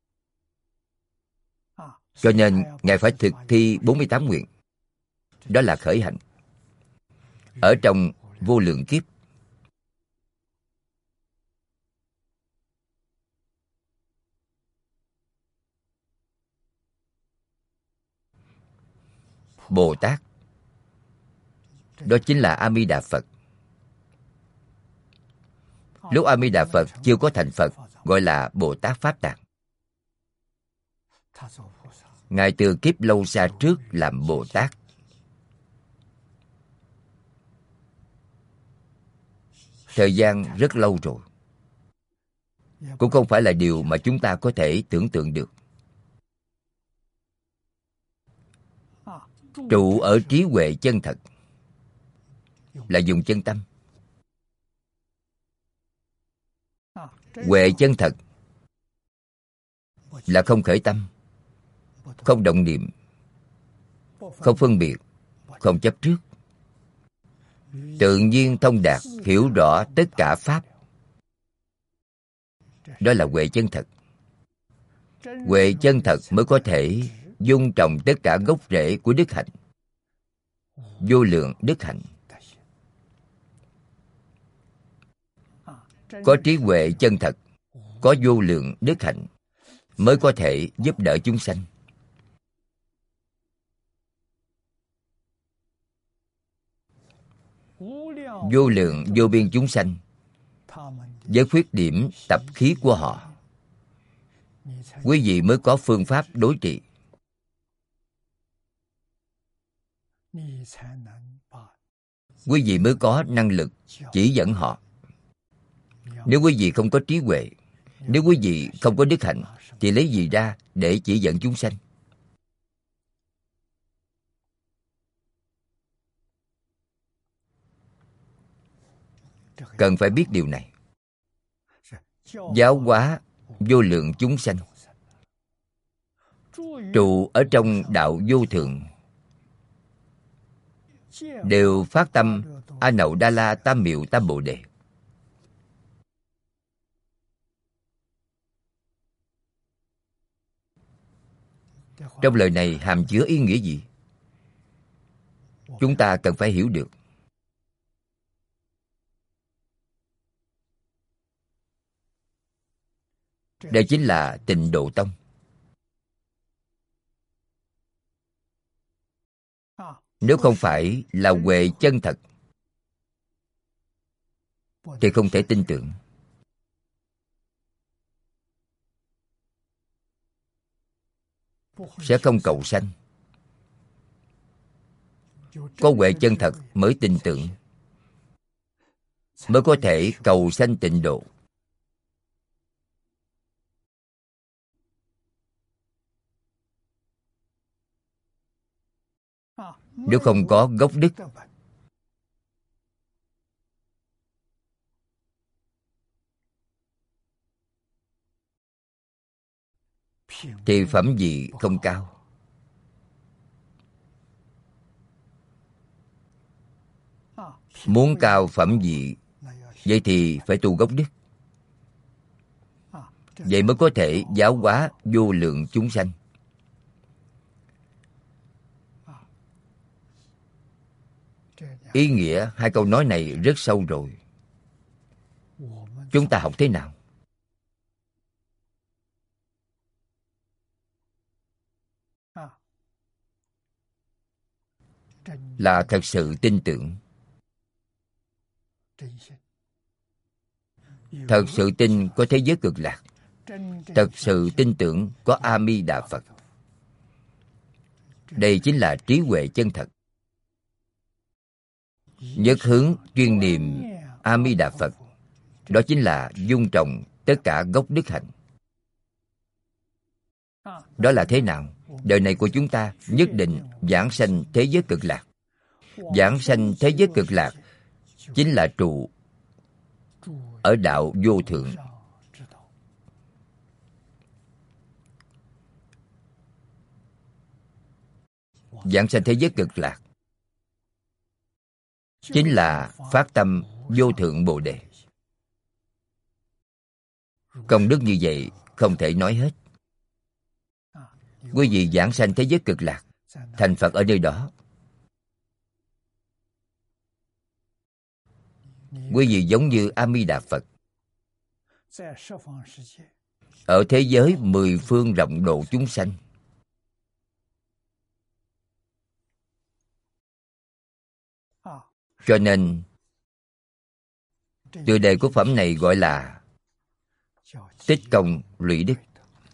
Cho nên Ngài phải thực thi 48 nguyện. Đó là khởi hành. Ở trong vô lượng kiếp, Bồ Tát. Đó chính là A Di Đà Phật. Lúc A Di Đà Phật chưa có thành Phật, gọi là Bồ Tát Pháp Tạng. Ngài từ kiếp lâu xa trước làm Bồ Tát. Thời gian rất lâu rồi. Cũng không phải là điều mà chúng ta có thể tưởng tượng được. Trụ ở trí huệ chân thật là dùng chân tâm. Huệ chân thật là không khởi tâm, không động niệm, không phân biệt, không chấp trước. Tự nhiên thông đạt, hiểu rõ tất cả Pháp. Đó là huệ chân thật. Huệ chân thật mới có thể dung trồng tất cả gốc rễ của đức hạnh, vô lượng đức hạnh. Có trí huệ chân thật, có vô lượng đức hạnh mới có thể giúp đỡ chúng sanh. Vô lượng vô biên chúng sanh với khuyết điểm tập khí của họ, quý vị mới có phương pháp đối trị. Quý vị mới có năng lực chỉ dẫn họ. Nếu quý vị không có trí huệ, nếu quý vị không có đức hạnh, thì lấy gì ra để chỉ dẫn chúng sanh? Cần phải biết điều này. Giáo hóa vô lượng chúng sanh, trụ ở trong đạo vô thượng, đều phát tâm A Nậu Đa La Tam Miệu Tam Bồ Đề. Trong lời này hàm chứa ý nghĩa gì? Chúng ta cần phải hiểu được. Đây chính là Tịnh Độ Tông. Nếu không phải là huệ chân thật thì không thể tin tưởng. Sẽ không cầu sanh. Có huệ chân thật mới tin tưởng, mới có thể cầu sanh tịnh độ. Nếu không có gốc đức thì phẩm vị không cao. Muốn cao phẩm vị, vậy thì phải tu gốc đức. Vậy mới có thể giáo hóa vô lượng chúng sanh. Ý nghĩa hai câu nói này rất sâu rồi. Chúng ta học thế nào? Là thật sự tin tưởng. Thật sự tin có thế giới cực lạc. Thật sự tin tưởng có A Di Đà Phật. Đây chính là trí huệ chân thật. Nhất hướng chuyên niệm A Di Đà Phật, đó chính là dung trồng tất cả gốc đức hạnh. Đó là thế nào? Đời này của chúng ta nhất định giảng sanh thế giới cực lạc. Giảng sanh thế giới cực lạc chính là trụ ở đạo vô thượng. Giảng sanh thế giới cực lạc chính là phát tâm vô thượng Bồ Đề. Công đức như vậy không thể nói hết. Quý vị giảng sanh thế giới cực lạc, thành Phật ở nơi đó. Quý vị giống như A Di Đà Phật. Ở thế giới mười phương rộng độ chúng sanh, Cho nên tiêu đề của phẩm này gọi là tích công lũy đức.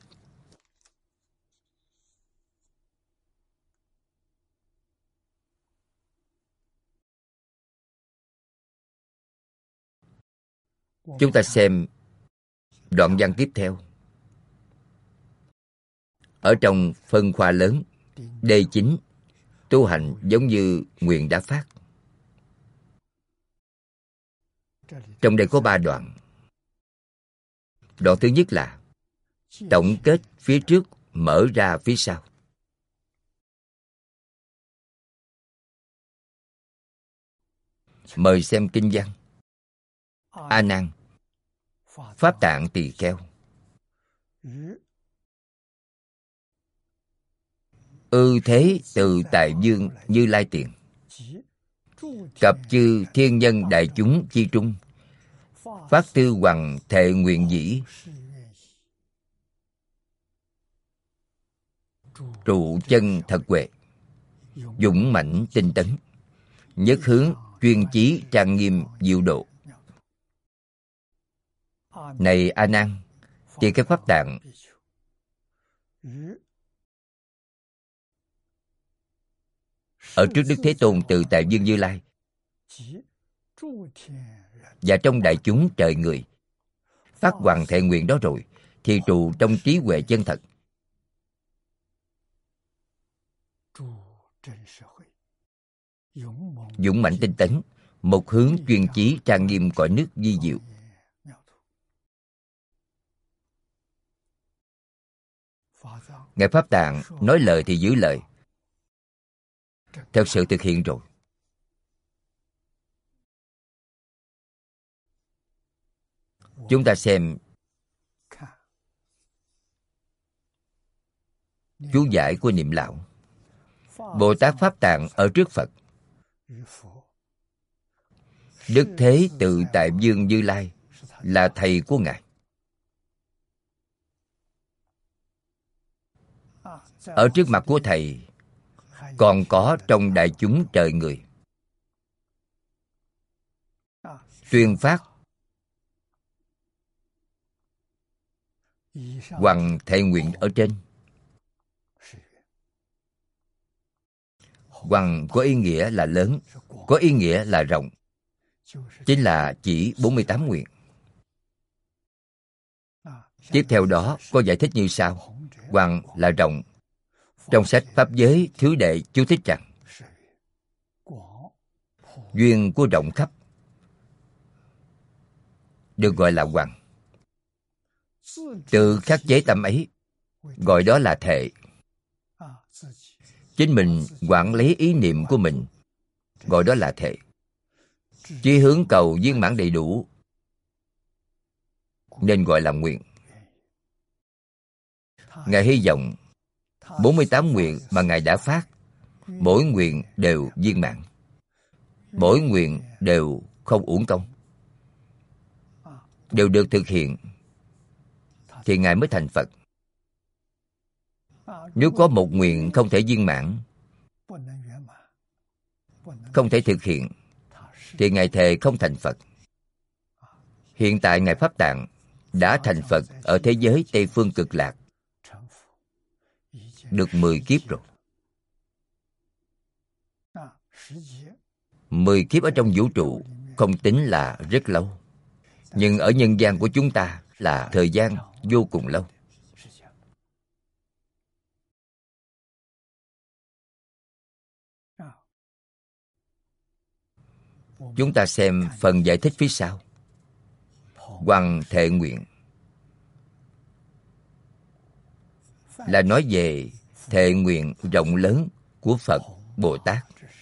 Chúng ta xem đoạn văn tiếp theo. Ở trong phân khoa lớn D9, tu hành giống như nguyện đã phát. Trong đây có 3 đoạn. Đoạn thứ nhất là tổng kết phía trước, mở ra phía sau. Mời xem kinh văn. A Nan, Pháp Tạng Tỳ Kheo, ư thế từ tại dương Như Lai tiền, cập chư thiên nhân đại chúng chi trung, phát tư hoằng thệ nguyện dĩ, trụ chân thật huệ, dũng mãnh tinh tấn, nhất hướng chuyên chí trang nghiêm diệu độ. Này A Nan, tỳ kheo Pháp Tạng, ở trước Đức Thế Tôn Tự Tại Dương Như Lai và trong đại chúng trời người phát hoằng thệ nguyện đó rồi, thì trụ trong trí huệ chân thật, dũng mãnh tinh tấn, một hướng chuyên chí trang nghiêm cõi nước vi diệu. Ngài Pháp Tạng nói lời thì giữ lời, thật sự thực hiện rồi. Chúng ta xem chú giải của Niệm Lão. Bồ Tát Pháp Tạng ở trước Phật, Đức Thế Tự Tại Dương Như Lai là thầy của Ngài. Ở trước mặt của thầy còn có trong đại chúng trời người tuyên phát hoằng thệ nguyện ở trên. Hoằng có ý nghĩa là lớn, có ý nghĩa là rộng, chính là chỉ 48 nguyện. Tiếp theo đó có giải thích như sau. Hoằng là rộng. Trong sách Pháp Giới thứ đệ chú thích rằng duyên của rộng khắp được gọi là hoằng. Tự khắc chế tâm ấy gọi đó là thệ. Chính mình quản lý ý niệm của mình gọi đó là thệ. Chí hướng cầu viên mãn đầy đủ nên gọi là nguyện. Ngài hy vọng 48 nguyện mà Ngài đã phát, mỗi nguyện đều viên mãn, mỗi nguyện đều không uổng công, đều được thực hiện, thì Ngài mới thành Phật. Nếu có một nguyện không thể viên mãn, không thể thực hiện, thì Ngài thề không thành Phật. Hiện tại Ngài Pháp Tạng đã thành Phật ở thế giới Tây Phương Cực Lạc, được 10 kiếp rồi. 10 kiếp ở trong vũ trụ không tính là rất lâu, nhưng ở nhân gian của chúng ta là thời gian vô cùng lâu. Chúng ta xem phần giải thích phía sau. Hoằng thệ nguyện là nói về thệ nguyện rộng lớn của Phật Bồ Tát.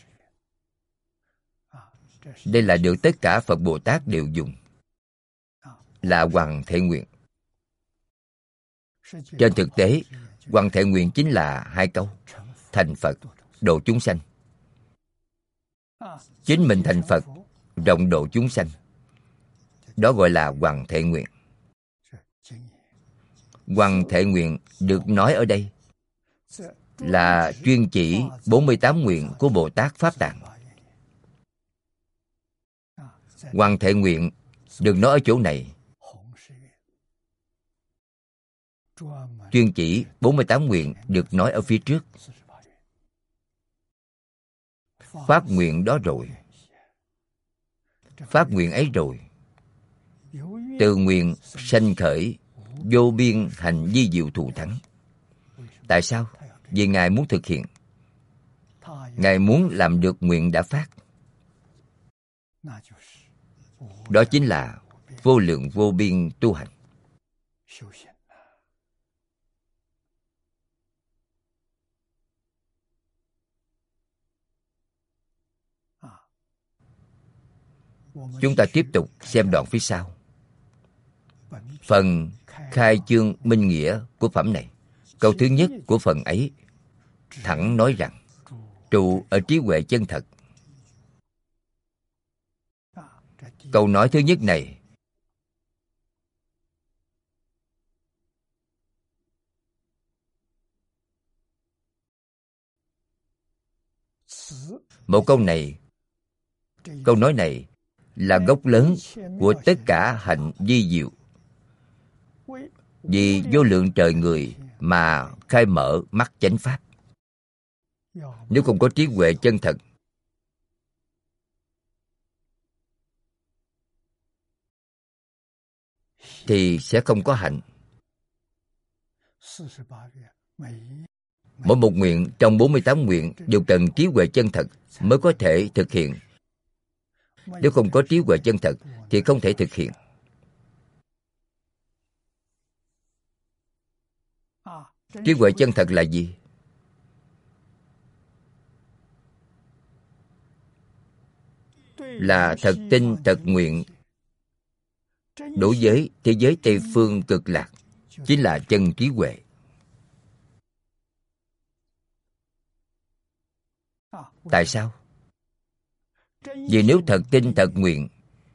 Đây là điều tất cả Phật Bồ Tát đều dùng, là hoằng thệ nguyện. Trên thực tế, hoằng thệ nguyện chính là 2 câu: thành Phật, độ chúng sanh. Chính mình thành Phật, rộng độ chúng sanh, đó gọi là hoằng thệ nguyện. Hoằng thệ nguyện được nói ở đây là chuyên chỉ 48 nguyện của Bồ Tát Pháp Tạng. Hoàng thệ nguyện được nói ở chỗ này chuyên chỉ 48 nguyện được nói ở phía trước. Phát nguyện đó rồi, phát nguyện ấy rồi, từ nguyện sanh khởi, vô biên hành vi diệu thù thắng. Tại sao? Vì Ngài muốn thực hiện. Ngài muốn làm được nguyện đã phát. Đó chính là vô lượng vô biên tu hành. Chúng ta tiếp tục xem đoạn phía sau. Phần khai chương minh nghĩa của phẩm này. Câu thứ nhất của phần ấy thẳng nói rằng trụ ở trí huệ chân thật. Câu nói thứ nhất này một câu nói này là gốc lớn của tất cả hạnh vi diệu. Vì vô lượng trời người mà khai mở mắt chánh pháp. Nếu không có trí huệ chân thật thì sẽ không có hạnh. Mỗi một nguyện trong 48 nguyện đều cần trí huệ chân thật mới có thể thực hiện. Nếu không có trí huệ chân thật thì không thể thực hiện. Trí huệ chân thật là gì? Là thật tin thật nguyện đối với thế giới Tây Phương cực lạc, chính là chân trí huệ. Tại sao? Vì nếu thật tin thật nguyện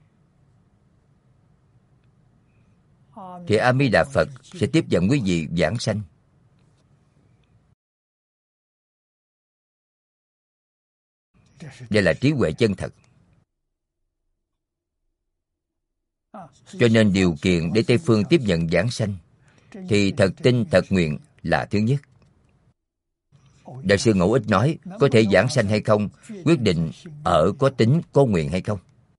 thì A Di Đà Phật sẽ tiếp dẫn quý vị vãng sanh. Đây là trí huệ chân thật. Cho nên điều kiện để Tây Phương tiếp nhận vãng sanh thì thật tin thật nguyện là thứ nhất. Đại sư Ngẫu Ích nói có thể vãng sanh hay không quyết định ở có tín có nguyện hay không.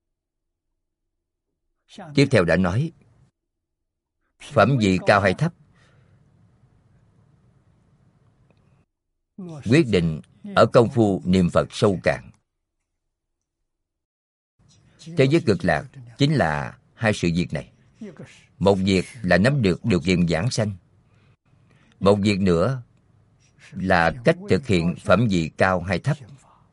Tiếp theo đã nói phẩm vị cao hay thấp quyết định ở công phu niệm Phật sâu cạn. Thế giới cực lạc chính là hai sự việc này. Một việc là nắm được điều kiện vãng sanh. Một việc nữa là cách thực hiện phẩm vị cao hay thấp.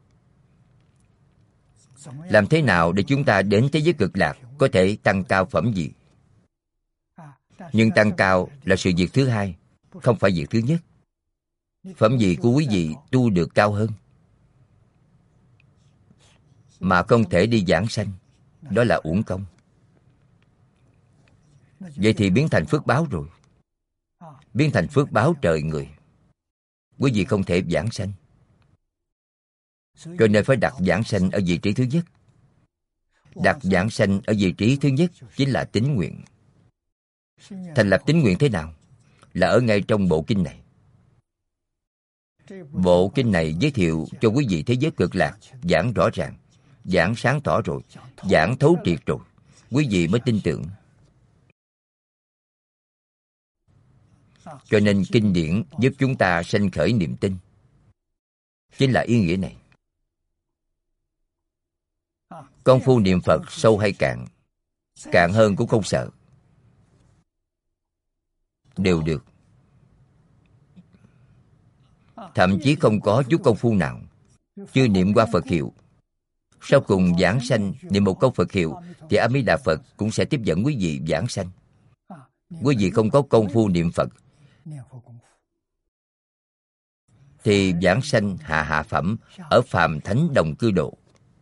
Làm thế nào để chúng ta đến thế giới cực lạc có thể tăng cao phẩm vị? Nhưng tăng cao là sự việc thứ hai, không phải việc thứ nhất. Phẩm vị của quý vị tu được cao hơn mà không thể đi vãng sanh, đó là uổng công. Vậy thì biến thành phước báo rồi. Biến thành phước báo trời người. Quý vị không thể vãng sanh, cho nên phải đặt vãng sanh ở vị trí thứ nhất. Đặt vãng sanh ở vị trí thứ nhất chính là tín nguyện. Thành lập tín nguyện thế nào? Là ở ngay trong bộ kinh này. Bộ kinh này giới thiệu cho quý vị thế giới cực lạc giảng rõ ràng, giảng sáng tỏ rồi, giảng thấu triệt rồi, quý vị mới tin tưởng. Cho nên kinh điển giúp chúng ta sanh khởi niềm tin, chính là ý nghĩa này. Công phu niệm Phật sâu hay cạn, cạn hơn cũng không sợ, đều được. Thậm chí không có chút công phu nào, chưa niệm qua Phật hiệu, sau cùng vãng sanh niệm một câu Phật hiệu thì A Di Đà Phật cũng sẽ tiếp dẫn quý vị vãng sanh. Quý vị không có công phu niệm Phật thì vãng sanh hạ phẩm ở phàm thánh đồng cư độ.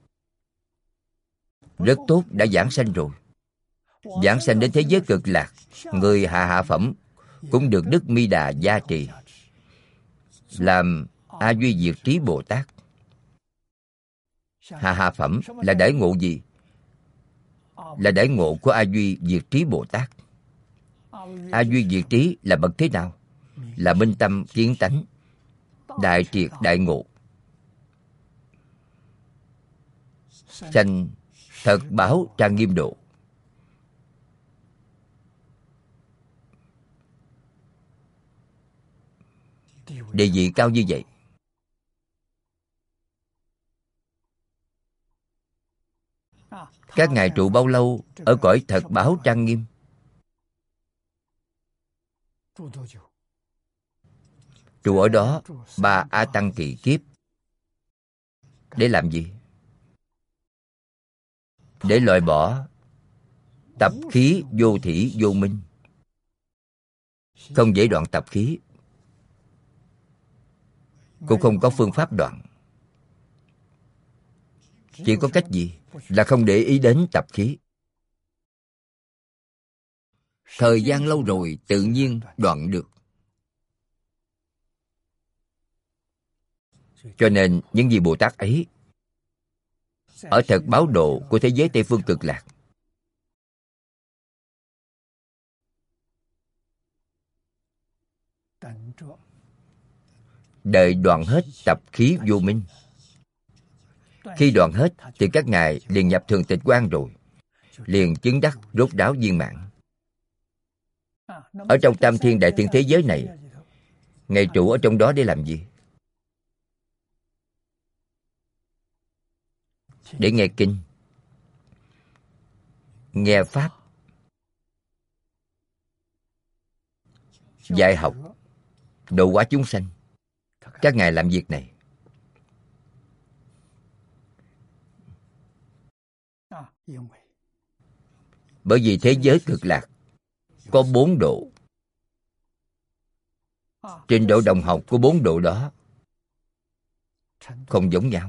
Rất tốt, đã vãng sanh rồi. Vãng sanh đến thế giới cực lạc, người hạ phẩm cũng được Đức Mi Đà gia trì, làm A Duy Diệt Trí Bồ Tát. Hạ phẩm là đãi ngộ gì? là đãi ngộ của A Duy Diệt Trí Bồ Tát. A Duy Diệt Trí là bậc thế nào? Là minh tâm kiến tánh, đại triệt đại ngộ, sanh thật báo trang nghiêm độ. Địa vị cao như vậy. Các ngài trụ bao lâu ở cõi thật báo trang nghiêm? Trụ ở đó 3 A Tăng kỳ kiếp. Để làm gì? Để loại bỏ tập khí vô thỉ vô minh. Không dễ đoạn tập khí, cũng không có phương pháp đoạn. Chỉ có cách gì? Là không để ý đến tập khí. Thời gian lâu rồi tự nhiên đoạn được. Cho nên những vị Bồ Tát ấy ở thật báo độ của thế giới Tây Phương Cực Lạc, đợi đoạn hết tập khí vô minh. Khi đoạn hết thì các ngài liền nhập thường tịch quan rồi, liền chứng đắc rốt ráo viên mãn. Ở trong Tam Thiên Đại Thiên thế giới này, ngài trụ ở trong đó để làm gì? Để nghe kinh, nghe pháp, dạy học, độ hóa chúng sanh. Các ngài làm việc này. Bởi vì thế giới Cực Lạc có 4 độ. Trình độ đồng học của 4 độ đó không giống nhau.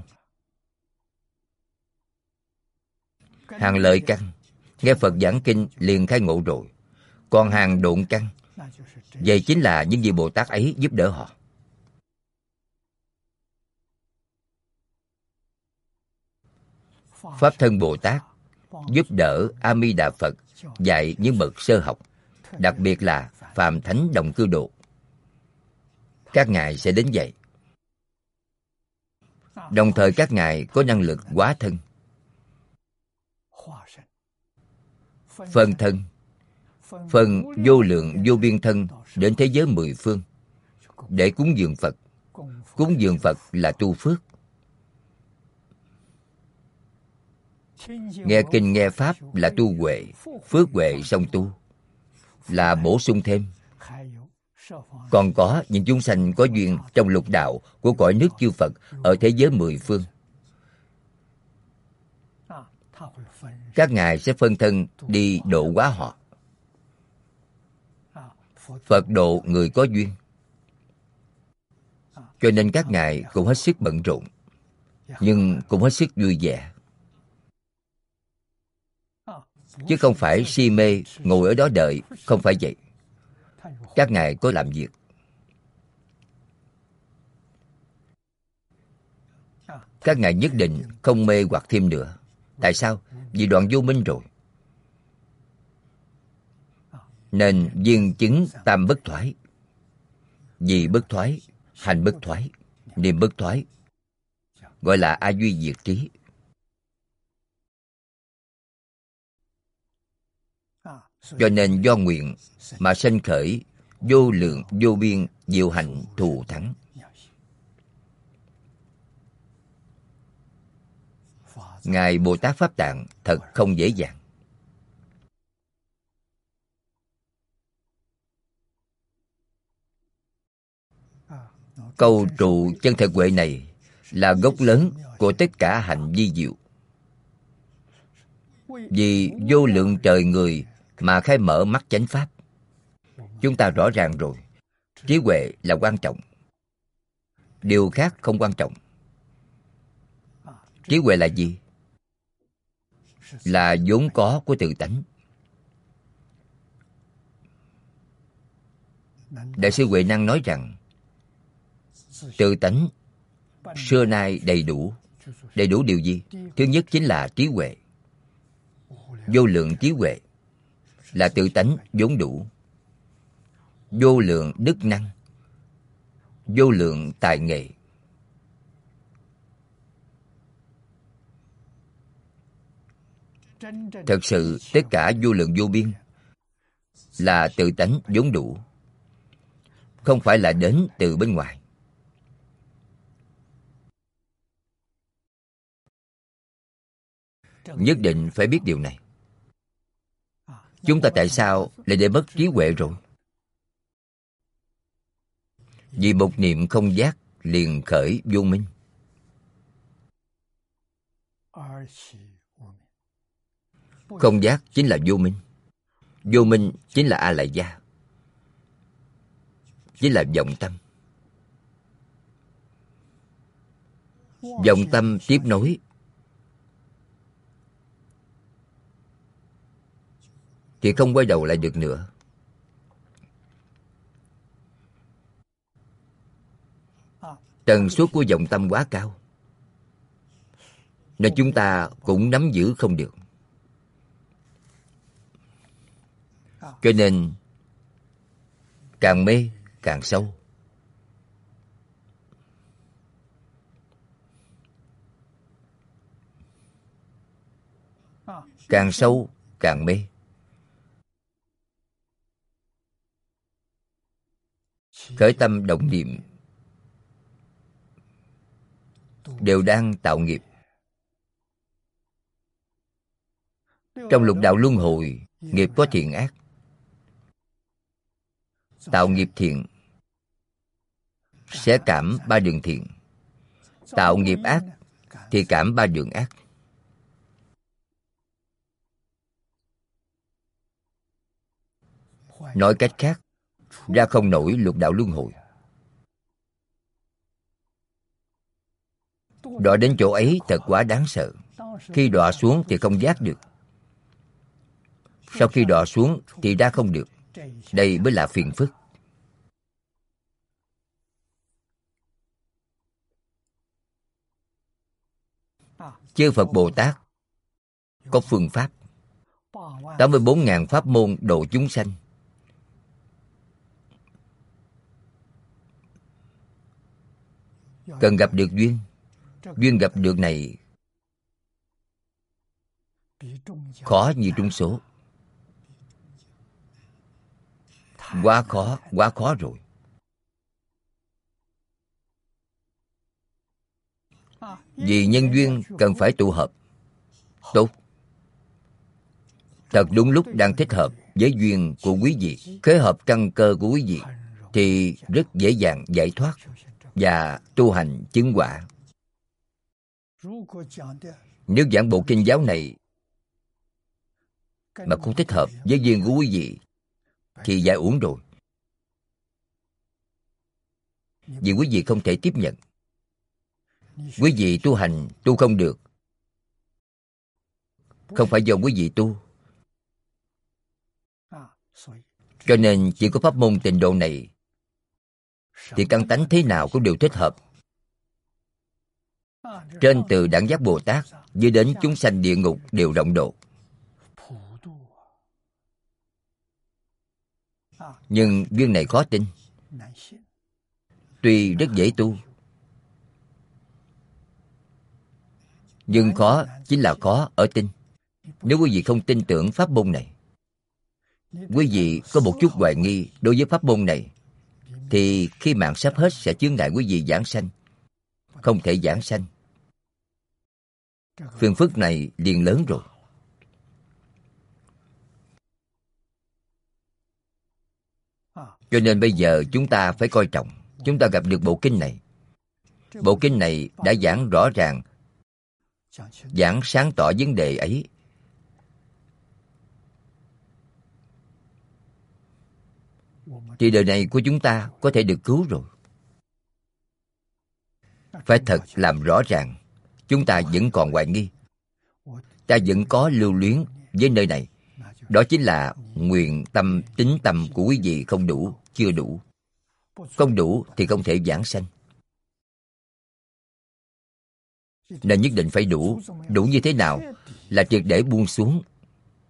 Hàng lợi căn nghe Phật giảng kinh liền khai ngộ rồi. Còn hàng độn căn, vậy chính là những vị Bồ Tát ấy giúp đỡ họ. Pháp Thân Bồ Tát giúp đỡ A Di Đà Phật dạy những bậc sơ học, đặc biệt là phàm thánh đồng cư độ. Các ngài sẽ đến dạy. Đồng thời các ngài có năng lực hóa thân, phân thân, phân vô lượng vô biên thân đến thế giới 10 phương để cúng dường Phật. Cúng dường Phật là tu phước. Nghe kinh nghe pháp là tu huệ, phước huệ song tu, là bổ sung thêm. Còn có những chúng sanh có duyên trong lục đạo của cõi nước chư Phật ở thế giới 10 phương. Các ngài sẽ phân thân đi độ hóa họ. Phật độ người có duyên. Cho nên các ngài cũng hết sức bận rộn, nhưng cũng hết sức vui vẻ. Chứ không phải si mê ngồi ở đó đợi, không phải vậy. Các ngài có làm việc. Các ngài nhất định không mê hoặc thêm nữa. Tại sao? Vì đoạn vô minh rồi. Nên viên chứng tam bất thoái. Vì bất thoái, hành bất thoái, niệm bất thoái, gọi là A Duy Diệt Trí. Cho nên do nguyện mà sanh khởi vô lượng vô biên diệu hạnh thù thắng. Ngài Bồ Tát Pháp Tạng thật không dễ dàng. Câu trụ chân thật huệ này là gốc lớn của tất cả hạnh vi diệu. Vì vô lượng trời người mà khai mở mắt chánh pháp. Chúng ta rõ ràng rồi, trí huệ là quan trọng. Điều khác không quan trọng. Trí huệ là gì? Là vốn có của tự tánh. Đại sư Huệ Năng nói rằng tự tánh xưa nay đầy đủ. Đầy đủ điều gì? Thứ nhất chính là trí huệ. vô lượng trí huệ, là tự tánh vốn đủ, vô lượng đức năng, vô lượng tài nghệ. Thật sự tất cả vô lượng vô biên là tự tánh vốn đủ, không phải là đến từ bên ngoài. Nhất định phải biết điều này. Chúng ta tại sao lại để mất trí huệ rồi? Vì một niệm không giác liền khởi vô minh. Không giác chính là vô minh. Vô minh chính là a lại gia, chính là vọng tâm. Vọng tâm tiếp nối thì không quay đầu lại được nữa. Tần suất của vọng tâm quá cao, nên chúng ta cũng nắm giữ không được. Cho nên càng mê càng sâu. Càng sâu càng mê. Khởi tâm động niệm đều đang tạo nghiệp. Trong lục đạo luân hồi, nghiệp có thiện ác. Tạo nghiệp thiện sẽ cảm ba đường thiện, tạo nghiệp ác thì cảm ba đường ác. Nói cách khác, ra không nổi lục đạo luân hồi. Đọa đến chỗ ấy thật quá đáng sợ. Khi đọa xuống thì không giác được. Sau khi đọa xuống thì ra không được. Đây mới là phiền phức. Chư Phật Bồ Tát có phương pháp 84.000 pháp môn độ chúng sanh. Cần gặp được duyên. Duyên gặp được này khó như trúng số. Quá khó rồi. Vì nhân duyên cần phải tụ hợp. Tốt. Thật đúng lúc đang thích hợp với duyên của quý vị, khế hợp căn cơ của quý vị, thì rất dễ dàng giải thoát và tu hành chứng quả. Nếu giảng bộ kinh giáo này mà không thích hợp với duyên của quý vị thì giải uổng rồi. Vì quý vị không thể tiếp nhận. Quý vị tu hành tu không được, không phải do quý vị tu. Cho nên chỉ có pháp môn tịnh độ này thì căn tánh thế nào cũng đều thích hợp. Trên từ Đẳng Giác Bồ Tát dưới đến chúng sanh địa ngục đều rộng độ. Nhưng duyên này khó tin. Tuy rất dễ tu, nhưng khó chính là khó ở tin. Nếu quý vị không tin tưởng pháp môn này, quý vị có một chút hoài nghi đối với pháp môn này, thì khi mạng sắp hết sẽ chướng ngại quý vị giảng sanh. Không thể giảng sanh. Phiền phức này liền lớn rồi. Cho nên bây giờ chúng ta phải coi trọng. Chúng ta gặp được bộ kinh này. Bộ kinh này đã giảng rõ ràng, giảng sáng tỏ vấn đề ấy. Thì đời này của chúng ta có thể được cứu rồi. Phải thật làm rõ ràng. Chúng ta vẫn còn hoài nghi. Ta vẫn có lưu luyến với nơi này. Đó chính là nguyện tâm, tín tâm của quý vị không đủ, chưa đủ. Không đủ thì không thể giảng sanh. Nên nhất định phải đủ. Đủ như thế nào? Là triệt để buông xuống.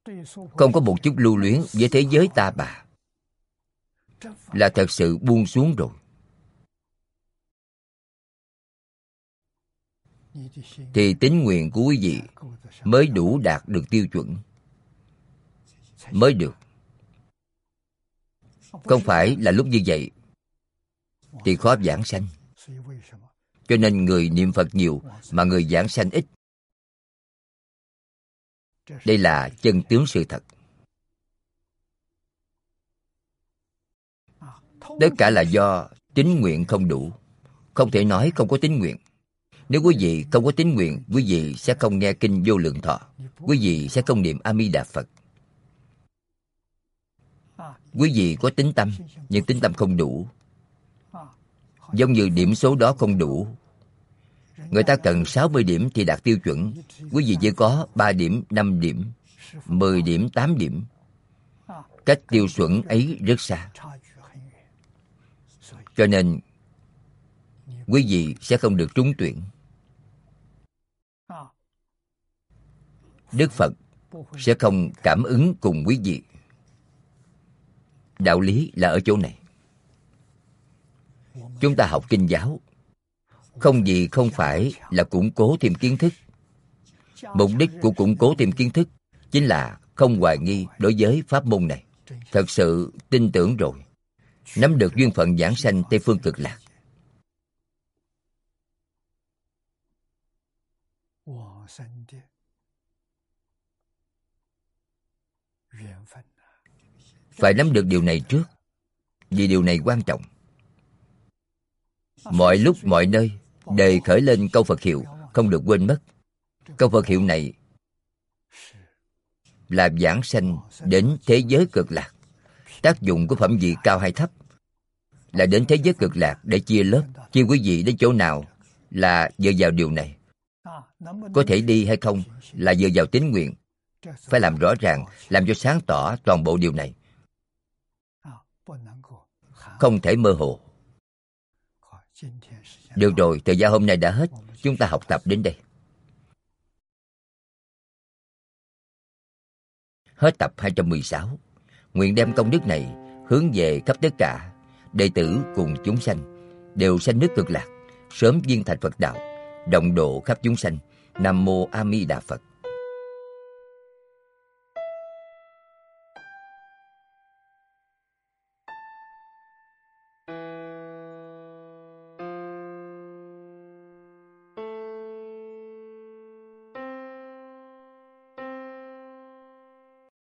không có một chút lưu luyến với thế giới ta bà, là thật sự buông xuống rồi. Thì tín nguyện của quý vị mới đủ đạt được tiêu chuẩn, mới được. Không phải là lúc như vậy thì khó vãng sanh. Cho nên người niệm Phật nhiều mà người vãng sanh ít. Đây là chân tướng sự thật. Tất cả là do tín nguyện không đủ. Không thể nói không có tín nguyện. Nếu quý vị không có tín nguyện, quý vị sẽ không nghe kinh Vô Lượng Thọ, quý vị sẽ không niệm A Di Đà Phật. Quý vị có tín tâm, nhưng tín tâm không đủ. Giống như điểm số đó không đủ. Người ta cần 60 điểm thì đạt tiêu chuẩn. Quý vị chỉ có 3 điểm, 5 điểm, 10 điểm, 8 điểm. Cách tiêu chuẩn ấy rất xa. Cho nên quý vị sẽ không được trúng tuyển. Đức Phật sẽ không cảm ứng cùng quý vị. Đạo lý là ở chỗ này. Chúng ta học kinh giáo không gì không phải là củng cố thêm kiến thức. Mục đích của củng cố thêm kiến thức chính là không hoài nghi đối với pháp môn này. Thật sự tin tưởng rồi, nắm được duyên phận vãng sanh Tây Phương Cực Lạc. Phải nắm được điều này trước, vì điều này quan trọng. Mọi lúc mọi nơi đề khởi lên câu Phật hiệu, không được quên mất. Câu Phật hiệu này là vãng sanh đến thế giới cực lạc. Tác dụng của phẩm vị cao hay thấp là đến thế giới cực lạc để chia lớp. Chia quý vị đến chỗ nào là dựa vào điều này. Có thể đi hay không là dựa vào tín nguyện. Phải làm rõ ràng, làm cho sáng tỏ toàn bộ điều này. Không thể mơ hồ. Được rồi, thời gian hôm nay đã hết. Chúng ta học tập đến đây. Hết tập 216. Nguyện đem công đức này hướng về khắp tất cả đệ tử cùng chúng sanh, đều sanh nước Cực Lạc, sớm viên thành Phật đạo, đồng độ khắp chúng sanh. Nam mô A Di Đà Phật.